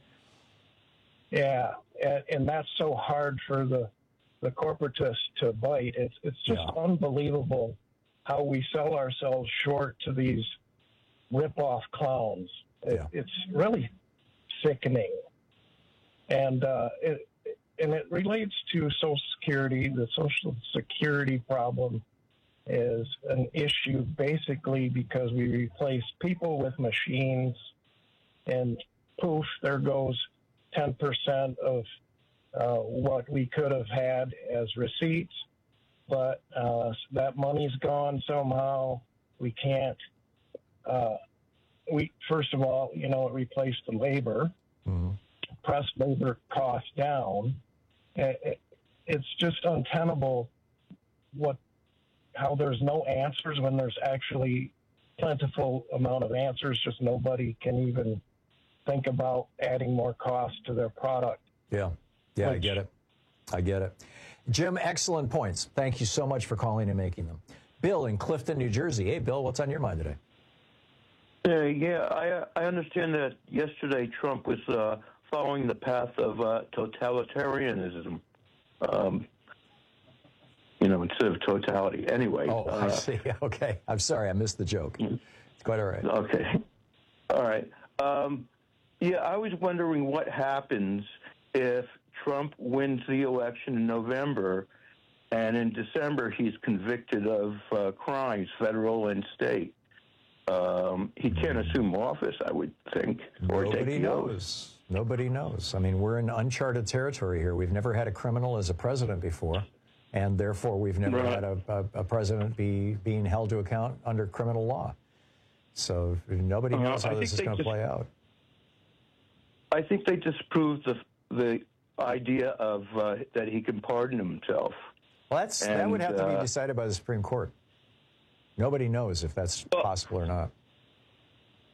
Speaker 9: Yeah, and that's so hard for the corporatists to bite. It's just unbelievable how we sell ourselves short to these rip-off clowns. It's really sickening. And it relates to Social Security. The Social Security problem is an issue basically because we replace people with machines, and poof, there goes 10% of what we could have had as receipts. But that money's gone somehow. We can't. First of all, it replaced the labor, pressed labor costs down. It's just untenable how there's no answers when there's actually plentiful amount of answers. Just nobody can even think about adding more cost to their product.
Speaker 17: Yeah, I get it. Jim, excellent points. Thank you so much for calling and making them. Bill in Clifton, New Jersey. Hey, Bill, what's on your mind today?
Speaker 10: I understand that yesterday Trump was following the path of totalitarianism, instead of totality. Anyway.
Speaker 17: Oh, I see. Okay. I'm sorry. I missed the joke. It's quite all right.
Speaker 10: Okay. All right. I was wondering what happens if Trump wins the election in November and in December he's convicted of crimes, federal and state. He can't assume office, I would think.
Speaker 17: Nobody knows. Nobody knows. I mean, we're in uncharted territory here. We've never had a criminal as a president before, and therefore we've never had a president being held to account under criminal law. So nobody knows how this is going to play out.
Speaker 10: I think they disproved the idea of that he can pardon himself.
Speaker 17: Well, that would have to be decided by the Supreme Court. Nobody knows if that's possible or not.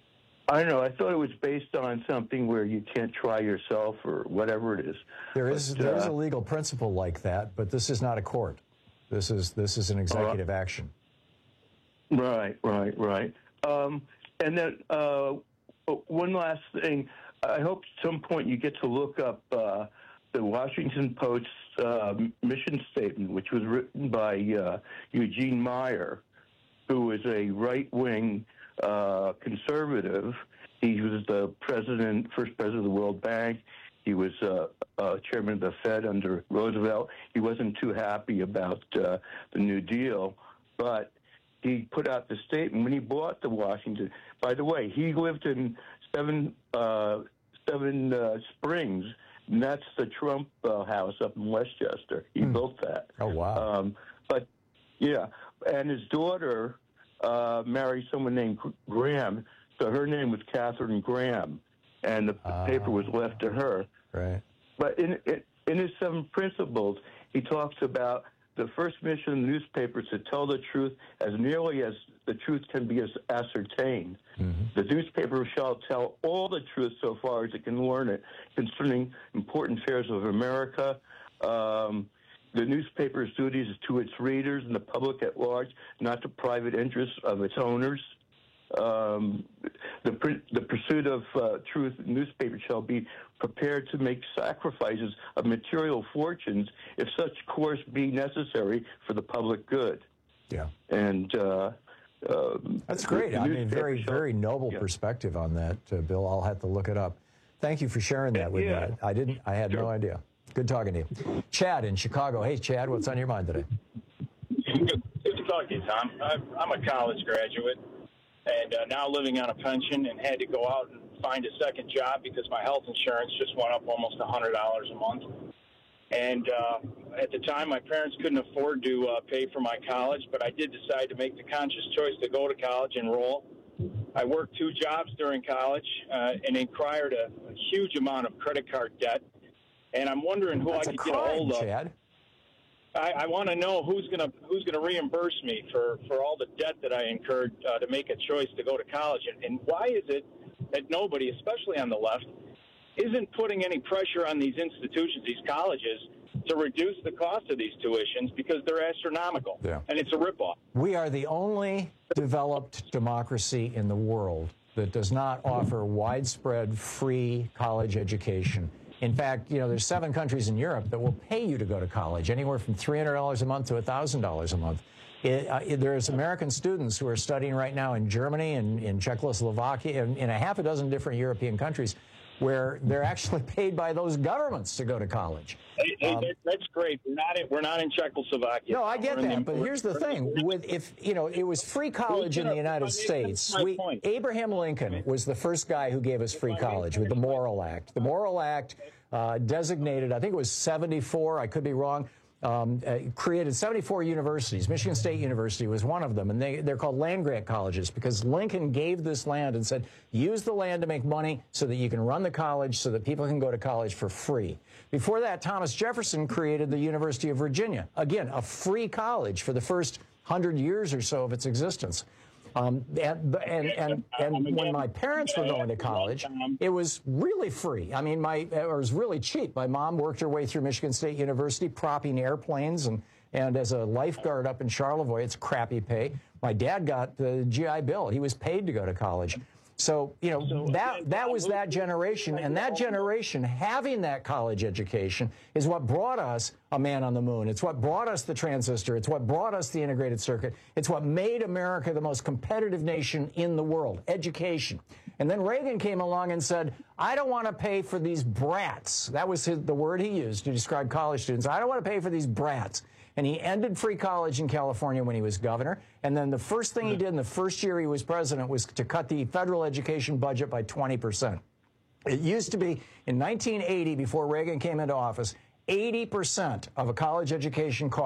Speaker 10: I don't know. I thought it was based on something where you can't try yourself or whatever it is.
Speaker 17: There is a legal principle like that, but this is not a court. This is an executive action.
Speaker 10: Right. And then one last thing. I hope at some point you get to look up the Washington Post's mission statement, which was written by Eugene Meyer, who is a right-wing conservative. He was the first president of the World Bank. He was chairman of the Fed under Roosevelt. He wasn't too happy about the New Deal, but he put out the statement when he bought the Washington. By the way, he lived in Seven Springs, and that's the Trump house up in Westchester. He built that.
Speaker 17: Oh, wow.
Speaker 10: But, yeah, and his daughter married someone named Graham, so her name was Catherine Graham, and the paper was left to her.
Speaker 17: Right.
Speaker 10: But in his 7 principles, he talks about the first mission of the newspaper is to tell the truth as nearly as the truth can be ascertained. Mm-hmm. The newspaper shall tell all the truth so far as it can learn it concerning important affairs of America. The newspaper's duties is to its readers and the public at large, not to private interests of its owners. The pursuit of truth newspaper shall be prepared to make sacrifices of material fortunes if such course be necessary for the public good.
Speaker 17: Yeah.
Speaker 10: And
Speaker 17: that's great. I mean, very noble perspective on that, Bill. I'll have to look it up. Thank you for sharing that with me. I had no idea. Good talking to you. Chad in Chicago. Hey, Chad, what's on your mind today?
Speaker 12: Good to talk to you, Tom. I'm a college graduate and now living on a pension and had to go out and find a second job because my health insurance just went up almost $100 a month. And at the time, my parents couldn't afford to pay for my college, but I did decide to make the conscious choice to go to college, enroll. I worked 2 jobs during college and incurred a huge amount of credit card debt. And I'm wondering who I could get a hold of.
Speaker 17: Chad.
Speaker 12: I want to know who's gonna reimburse me for all the debt that I incurred to make a choice to go to college. And why is it that nobody, especially on the left, isn't putting any pressure on these institutions, these colleges, to reduce the cost of these tuitions because they're astronomical, and it's a ripoff.
Speaker 17: We are the only developed democracy in the world that does not offer widespread free college education. In fact, there's 7 countries in Europe that will pay you to go to college, anywhere from $300 a month to $1,000 a month. There's American students who are studying right now in Germany and in Czechoslovakia and in a half a dozen different European countries where they're actually paid by those governments to go to college.
Speaker 12: That's great. We're not in Czechoslovakia.
Speaker 17: No, I get that, but here's the thing: it was free college in the United States. Abraham Lincoln was the first guy who gave us free college with the Morrill Act. The Morrill Act designated, I think it was 74. I could be wrong. Created 74 universities. Michigan State University was one of them, and they're called land-grant colleges because Lincoln gave this land and said, use the land to make money so that you can run the college so that people can go to college for free. Before that, Thomas Jefferson created the University of Virginia. Again, a free college for the first 100 years or so of its existence. And when my parents were going to college, it was really free. I mean, it was really cheap. My mom worked her way through Michigan State University, propping airplanes, and as a lifeguard up in Charlevoix, it's crappy pay. My dad got the GI Bill. He was paid to go to college. So, that was that generation, and that generation having that college education is what brought us a man on the moon. It's what brought us the transistor. It's what brought us the integrated circuit. It's what made America the most competitive nation in the world, education. And then Reagan came along and said, I don't want to pay for these brats. That was the word he used to describe college students. I don't want to pay for these brats. And he ended free college in California when he was governor. And then the first thing he did in the first year he was president was to cut the federal education budget by 20%. It used to be, in 1980, before Reagan came into office, 80% of a college education cost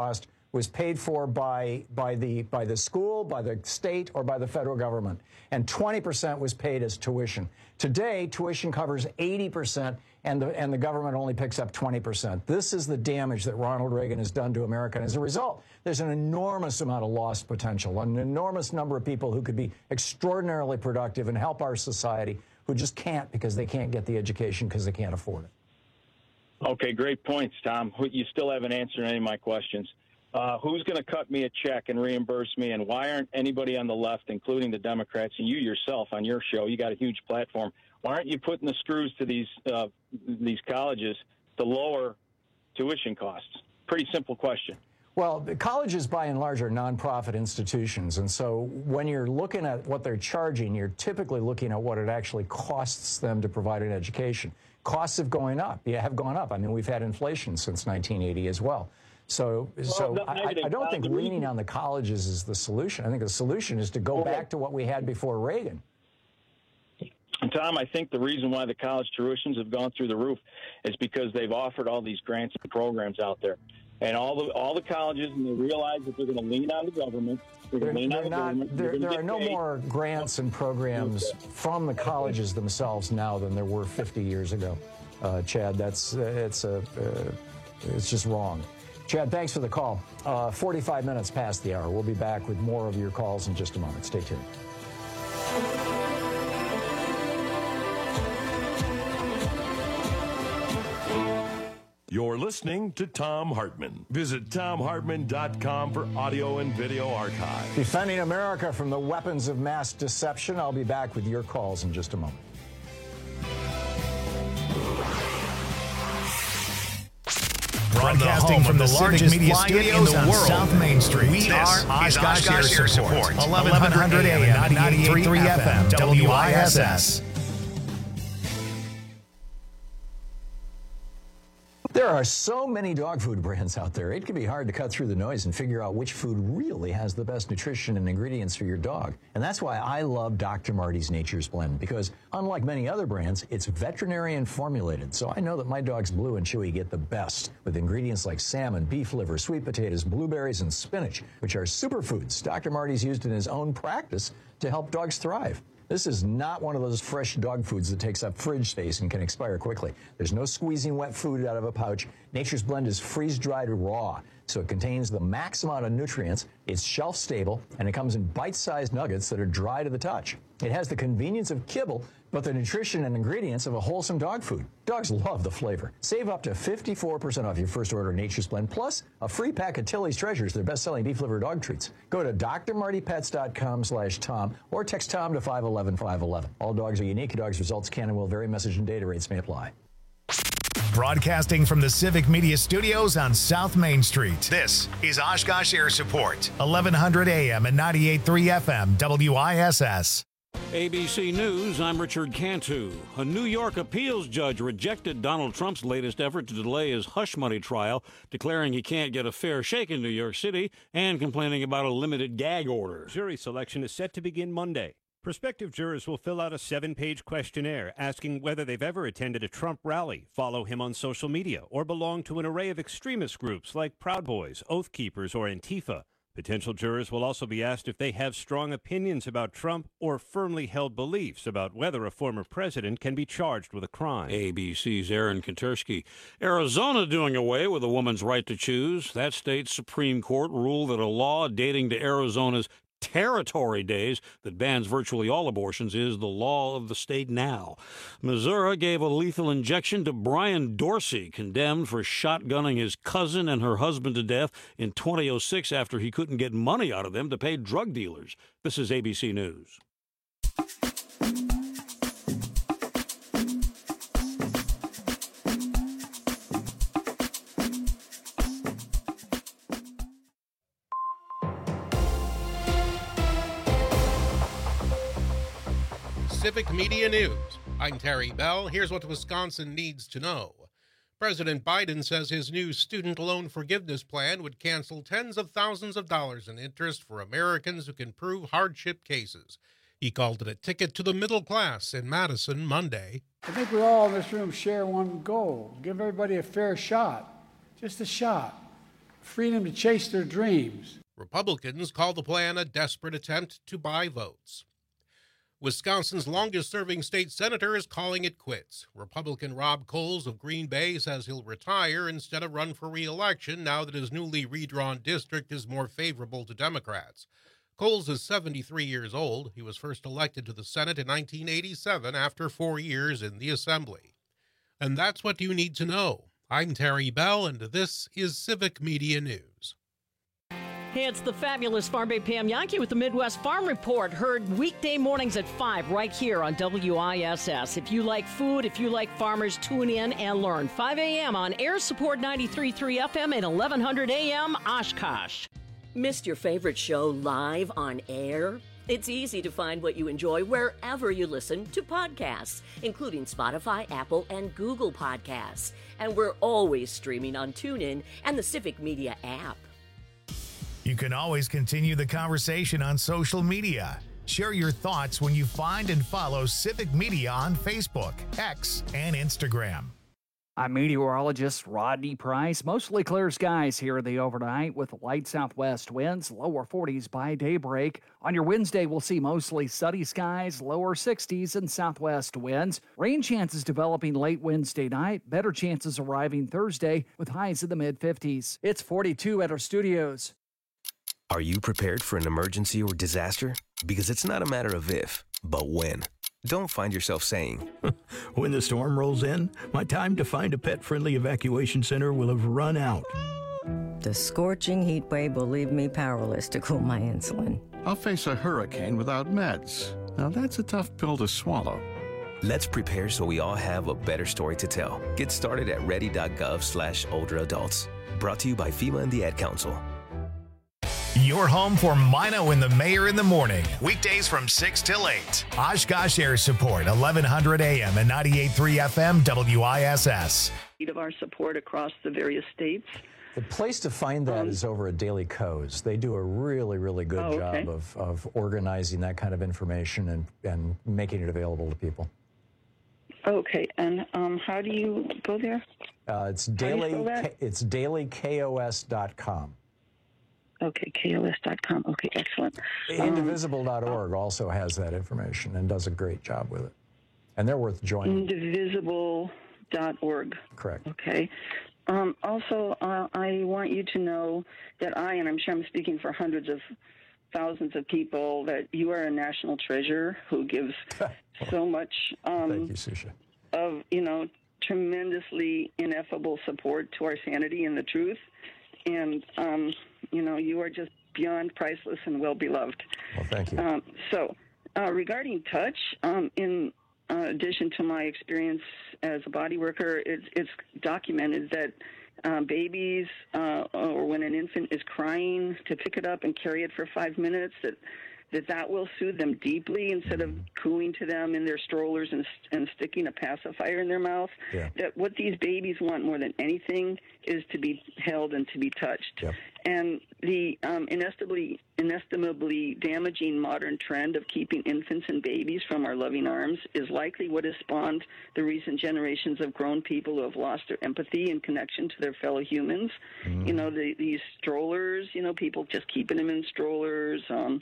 Speaker 17: was paid for by the school, by the state, or by the federal government, and 20% was paid as tuition. Today, tuition covers 80%, and the government only picks up 20%. This is the damage that Ronald Reagan has done to America. And as a result, there's an enormous amount of lost potential, an enormous number of people who could be extraordinarily productive and help our society who just can't because they can't get the education because they can't afford it.
Speaker 12: Okay, great points, Tom. You still haven't answered any of my questions. Who's going to cut me a check and reimburse me, and why aren't anybody on the left, including the Democrats, and you yourself on your show, you got a huge platform, why aren't you putting the screws to these colleges to lower tuition costs? Pretty simple question.
Speaker 17: Well, the colleges, by and large, are nonprofit institutions, and so when you're looking at what they're charging, you're typically looking at what it actually costs them to provide an education. Costs have gone up. I mean, we've had inflation since 1980 as well. So I don't think leaning on the colleges is the solution. I think the solution is to go back to what we had before Reagan.
Speaker 12: And Tom, I think the reason why the college tuitions have gone through the roof is because they've offered all these grants and programs out there. And all the colleges, and they realize that they're going to lean on the government.
Speaker 17: There are no more grants and programs from the colleges themselves now than there were 50 years ago. Chad, it's just wrong. Chad, thanks for the call. 45 minutes past the hour. We'll be back with more of your calls in just a moment. Stay tuned.
Speaker 2: You're listening to Thom Hartmann. Visit ThomHartmann.com for audio and video archive.
Speaker 17: Defending America from the weapons of mass deception. I'll be back with your calls in just a moment.
Speaker 1: Broadcasting from the largest media studios in the world, South Main Street. We are Oshkosh Air Support, 1100 AM, 98.3 FM, WISS.
Speaker 17: There are so many dog food brands out there, it can be hard to cut through the noise and figure out which food really has the best nutrition and ingredients for your dog. And that's why I love Dr. Marty's Nature's Blend, because unlike many other brands, it's veterinarian formulated. So I know that my dogs Blue and Chewy get the best with ingredients like salmon, beef liver, sweet potatoes, blueberries, and spinach, which are superfoods Dr. Marty's used in his own practice to help dogs thrive. This is not one of those fresh dog foods that takes up fridge space and can expire quickly. There's no squeezing wet food out of a pouch. Nature's Blend is freeze-dried raw, so it contains the max amount of nutrients, it's shelf-stable, and it comes in bite-sized nuggets that are dry to the touch. It has the convenience of kibble, but the nutrition and ingredients of a wholesome dog food. Dogs love the flavor. Save up to 54% off your first order of Nature's Blend, plus a free pack of Tilly's Treasures, their best-selling beef liver dog treats. Go to drmartypets.com/Tom or text Tom to 511-511. All dogs are unique. Dogs' results can and will vary. Message and data rates may apply.
Speaker 1: Broadcasting from the Civic Media Studios on South Main Street. This is Oshkosh Air Support, 1100 AM and 98.3 FM, WISS.
Speaker 13: ABC News, I'm Richard Cantu. A New York appeals judge rejected Donald Trump's latest effort to delay his hush money trial, declaring he can't get a fair shake in New York City and complaining about a limited gag order.
Speaker 14: Jury selection is set to begin Monday. Prospective jurors will fill out a 7-page questionnaire asking whether they've ever attended a Trump rally, follow him on social media, or belong to an array of extremist groups like Proud Boys, Oath Keepers, or Antifa. Potential jurors will also be asked if they have strong opinions about Trump or firmly held beliefs about whether a former president can be charged with a crime.
Speaker 13: ABC's Aaron Katersky. Arizona doing away with a woman's right to choose. That state's Supreme Court ruled that a law dating to Arizona's territory days that bans virtually all abortions is the law of the state now. Missouri gave a lethal injection to Brian Dorsey, condemned for shotgunning his cousin and her husband to death in 2006 after he couldn't get money out of them to pay drug dealers. This is ABC News.
Speaker 15: Civic Media News. I'm Terry Bell. Here's what Wisconsin needs to know. President Biden says his new student loan forgiveness plan would cancel tens of thousands of dollars in interest for Americans who can prove hardship cases. He called it a ticket to the middle class in Madison Monday.
Speaker 18: I think we all in this room share one goal. Give everybody a fair shot. Just a shot.
Speaker 11: freedom to chase their dreams.
Speaker 15: Republicans call the plan a desperate attempt to buy votes. Wisconsin's longest-serving state senator is calling it quits. Republican Rob Coles of Green Bay says he'll retire instead of run for re-election now that his newly redrawn district is more favorable to Democrats. Coles is 73 years old. He was first elected to the Senate in 1987 after 4 years in the Assembly. And that's what you need to know. I'm Terry Bell, and this is Civic Media News.
Speaker 16: Hey, it's the fabulous Farm Bay Pam Yankee with the Midwest Farm Report, heard weekday mornings at 5 right here on WISS. If you like food, if you like farmers, tune in and learn. 5 a.m. on Air Support 93.3 FM and 1100 a.m. Oshkosh.
Speaker 8: Missed your favorite show live on air? It's easy to find what you enjoy wherever you listen to podcasts, including Spotify, Apple, and Google Podcasts. And we're always streaming on TuneIn and the Civic Media app.
Speaker 1: You can always continue the conversation on social media. Share your thoughts when you find and follow Civic Media on Facebook, X, and Instagram.
Speaker 18: I'm meteorologist Rodney Price. Mostly clear skies here in the overnight with light southwest winds, lower 40s by daybreak. On your Wednesday, we'll see mostly sunny skies, lower 60s and southwest winds. Rain chances developing late Wednesday night. Better chances arriving Thursday with highs in the mid-50s. It's 42 at our studios.
Speaker 19: Are you prepared for an emergency or disaster? Because it's not a matter of if, but when. Don't find yourself saying,
Speaker 20: when the storm rolls in, my time to find a pet-friendly evacuation center will have run out.
Speaker 21: The scorching heat wave will leave me powerless to cool my insulin.
Speaker 27: I'll face a hurricane without meds. Now that's a tough pill to swallow.
Speaker 19: Let's prepare so we all have a better story to tell. Get started at ready.gov/older adults. Brought to you by FEMA and the Ad Council.
Speaker 1: Your home for Mino and the Mayor in the morning. Weekdays from 6 till 8. Oshkosh Air Support, 1100 AM and 98.3 FM WISS.
Speaker 28: Of our support across the various states.
Speaker 17: The place to find that is over at Daily Kos. They do a really, really good job of organizing that kind of information and making it available to people.
Speaker 28: Okay, and how do you go there?
Speaker 17: It's dailykos.com.
Speaker 28: Okay, KOS.com. Okay, excellent.
Speaker 17: Indivisible.org also has that information and does a great job with it. And they're worth joining.
Speaker 28: Indivisible.org.
Speaker 17: Correct.
Speaker 28: Okay. Also, I want you to know that and I'm sure I'm speaking for hundreds of thousands of people, that you are a national treasure who gives so much
Speaker 17: thank you, Susha.
Speaker 28: Of, tremendously ineffable support to our sanity and the truth. And, you are just beyond priceless and well-beloved.
Speaker 17: Well, thank you.
Speaker 28: Regarding touch, in addition to my experience as a body worker, it's documented that babies or when an infant is crying, to pick it up and carry it for 5 minutes, that will soothe them deeply instead of cooing to them in their strollers and sticking a pacifier in their mouth.
Speaker 17: Yeah.
Speaker 28: That what these babies want more than anything is to be held and to be touched.
Speaker 17: Yep.
Speaker 28: And the inestimably damaging modern trend of keeping infants and babies from our loving arms is likely what has spawned the recent generations of grown people who have lost their empathy and connection to their fellow humans. These strollers, people just keeping them in strollers.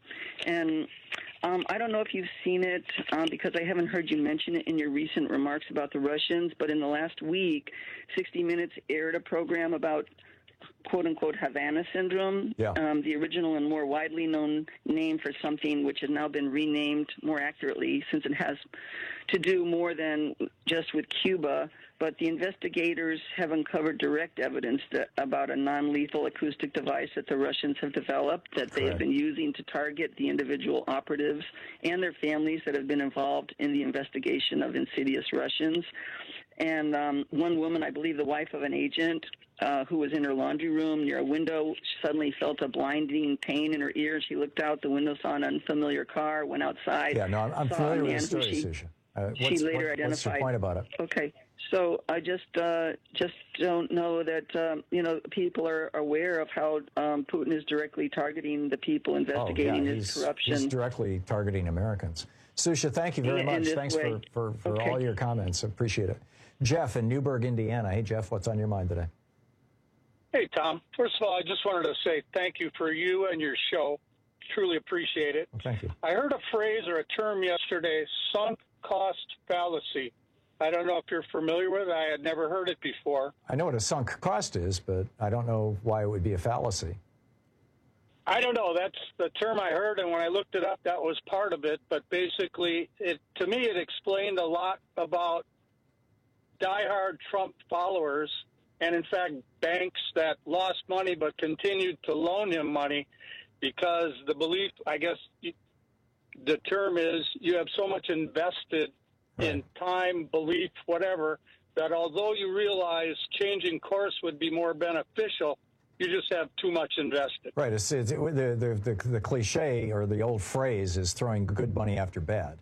Speaker 28: I don't know if you've seen it because I haven't heard you mention it in your recent remarks about the Russians, but in the last week, 60 Minutes aired a program about quote-unquote Havana syndrome, the original and more widely known name for something which has now been renamed more accurately since it has to do more than just with Cuba. But the investigators have uncovered direct evidence about a non-lethal acoustic device that the Russians have developed that they have been using to target the individual operatives and their families that have been involved in the investigation of insidious Russians. And one woman, I believe the wife of an agent, who was in her laundry room near a window, suddenly felt a blinding pain in her ear. She looked out the window, saw an unfamiliar car, went outside.
Speaker 17: Yeah, no, I'm familiar with the story, Susha.
Speaker 28: She later identified.
Speaker 17: What's your point about it?
Speaker 28: Okay, so I just don't know that people are aware of how Putin is directly targeting the people investigating his corruption.
Speaker 17: He's directly targeting Americans. Susha, thank you very much. Thanks for all your comments. Appreciate it. Jeff in Newburgh, Indiana. Hey, Jeff, what's on your mind today?
Speaker 11: Hey, Tom. First of all, I just wanted to say thank you for you and your show. Truly appreciate it.
Speaker 17: Well, thank you.
Speaker 11: I heard a phrase or a term yesterday, sunk cost fallacy. I don't know if you're familiar with it. I had never heard it before.
Speaker 17: I know what a sunk cost is, but I don't know why it would be a fallacy.
Speaker 11: I don't know. That's the term I heard, and when I looked it up, that was part of it. But basically, to me, it explained a lot about diehard Trump followers and, in fact, banks that lost money but continued to loan him money because the belief, I guess the term is, you have so much invested in time, belief, whatever, that although you realize changing course would be more beneficial, you just have too much invested.
Speaker 17: Right. The cliche or the old phrase is throwing good money after bad.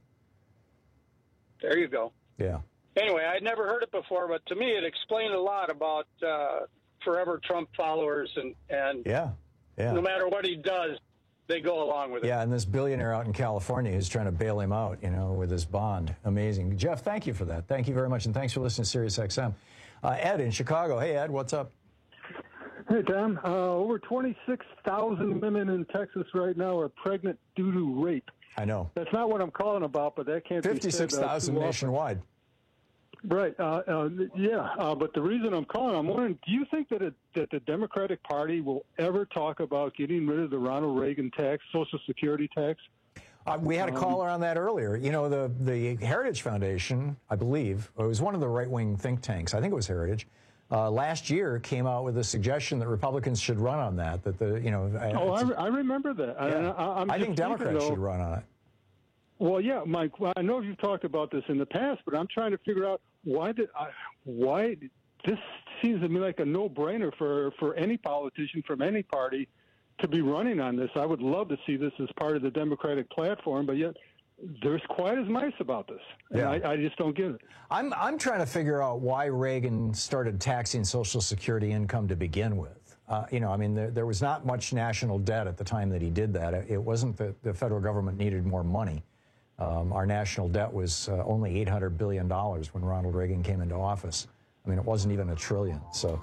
Speaker 11: There you go.
Speaker 17: Yeah.
Speaker 11: Anyway, I'd never heard it before, but to me it explained a lot about forever Trump followers and no matter what he does, they go along with it.
Speaker 17: Yeah, and this billionaire out in California who's trying to bail him out, with his bond. Amazing. Jeff, thank you for that. Thank you very much, and thanks for listening to Sirius XM. Ed in Chicago. Hey, Ed, what's up?
Speaker 3: Hey, Tom. Over 26,000 women in Texas right now are pregnant due to rape.
Speaker 17: I know.
Speaker 3: That's not what I'm calling about, but that can't be
Speaker 17: 56,000 nationwide.
Speaker 3: Right. But the reason I'm calling, I'm wondering, do you think that the Democratic Party will ever talk about getting rid of the Ronald Reagan tax, Social Security tax?
Speaker 17: We had a caller on that earlier. The Heritage Foundation, I believe, it was one of the right-wing think tanks. I think it was Heritage. Last year came out with a suggestion that Republicans should run on that.
Speaker 3: I remember that.
Speaker 17: Yeah. I think Democrats should run on it.
Speaker 3: Well, yeah, Mike. I know you've talked about this in the past, but I'm trying to figure out why this seems to me like a no-brainer for any politician from any party to be running on this. I would love to see this as part of the Democratic platform, but yet there's quiet as mice about this. Yeah. I just don't get it.
Speaker 17: I'm trying to figure out why Reagan started taxing Social Security income to begin with. There was not much national debt at the time that he did that. It wasn't that the federal government needed more money. Our national debt was only $800 billion when Ronald Reagan came into office. It wasn't even $1 trillion. So,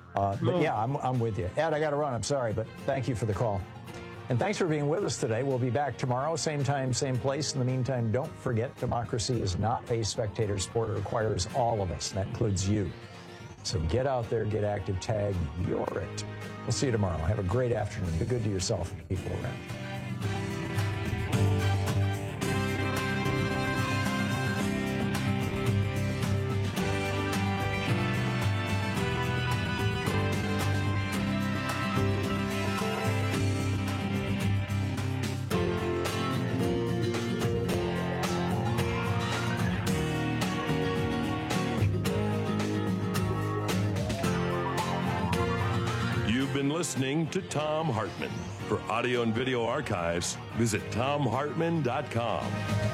Speaker 17: I'm with you. Ed, I got to run. I'm sorry, but thank you for the call. And thanks for being with us today. We'll be back tomorrow, same time, same place. In the meantime, don't forget, democracy is not a spectator sport. It requires all of us, and that includes you. So get out there, get active, tag, you're it. We'll see you tomorrow. Have a great afternoon. Be good to yourself and people around you.
Speaker 2: Listening to Thom Hartmann. For audio and video archives, visit ThomHartmann.com.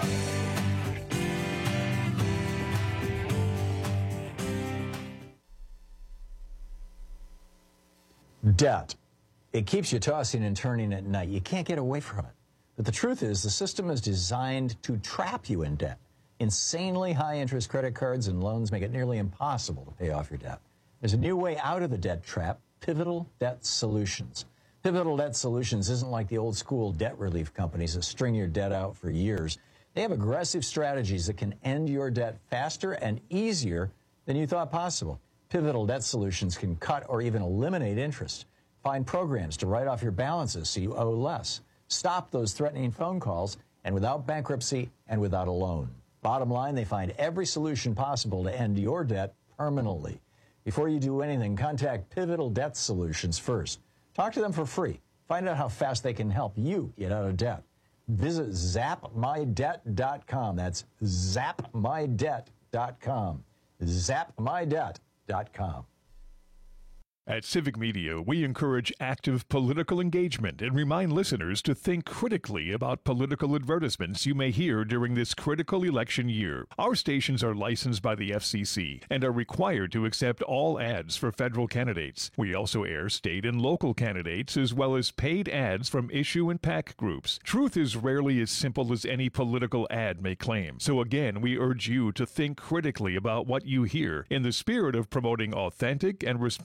Speaker 17: Debt. It keeps you tossing and turning at night. You can't get away from it. But the truth is, the system is designed to trap you in debt. Insanely high interest credit cards and loans make it nearly impossible to pay off your debt. There's a new way out of the debt trap. Pivotal Debt Solutions. Pivotal Debt Solutions isn't like the old school debt relief companies that string your debt out for years. They have aggressive strategies that can end your debt faster and easier than you thought possible. Pivotal Debt Solutions can cut or even eliminate interest. Find programs to write off your balances so you owe less. Stop those threatening phone calls, and without bankruptcy and without a loan. Bottom line, they find every solution possible to end your debt permanently. Before you do anything, contact Pivotal Debt Solutions first. Talk to them for free. Find out how fast they can help you get out of debt. Visit zapmydebt.com. That's zapmydebt.com. zapmydebt.com.
Speaker 4: At Civic Media, we encourage active political engagement and remind listeners to think critically about political advertisements you may hear during this critical election year. Our stations are licensed by the FCC and are required to accept all ads for federal candidates. We also air state and local candidates as well as paid ads from issue and PAC groups. Truth is rarely as simple as any political ad may claim. So again, we urge you to think critically about what you hear in the spirit of promoting authentic and respectful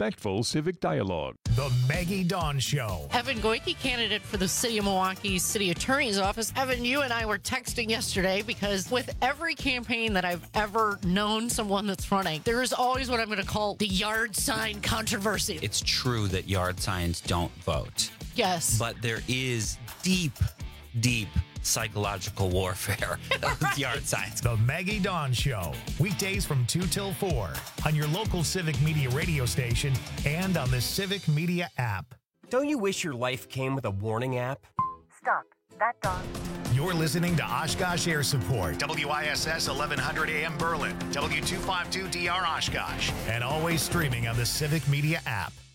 Speaker 4: civic dialogue.
Speaker 1: The Maggie Dawn Show.
Speaker 5: Evan Goyke, candidate for the City of Milwaukee's City Attorney's Office. Evan, you and I were texting yesterday because with every campaign that I've ever known someone that's running, there is always what I'm going to call the yard sign controversy.
Speaker 6: It's true that yard signs don't vote.
Speaker 5: Yes.
Speaker 6: But there is deep psychological warfare with yard signs.
Speaker 1: The Maggie Dawn Show. Weekdays from 2 till 4 on your local Civic Media radio station and on the Civic Media app.
Speaker 7: Don't you wish your life came with a warning app?
Speaker 22: Stop. That dog.
Speaker 1: You're listening to Oshkosh Air Support, WISS 1100 AM Berlin, W252DR Oshkosh, and always streaming on the Civic Media app.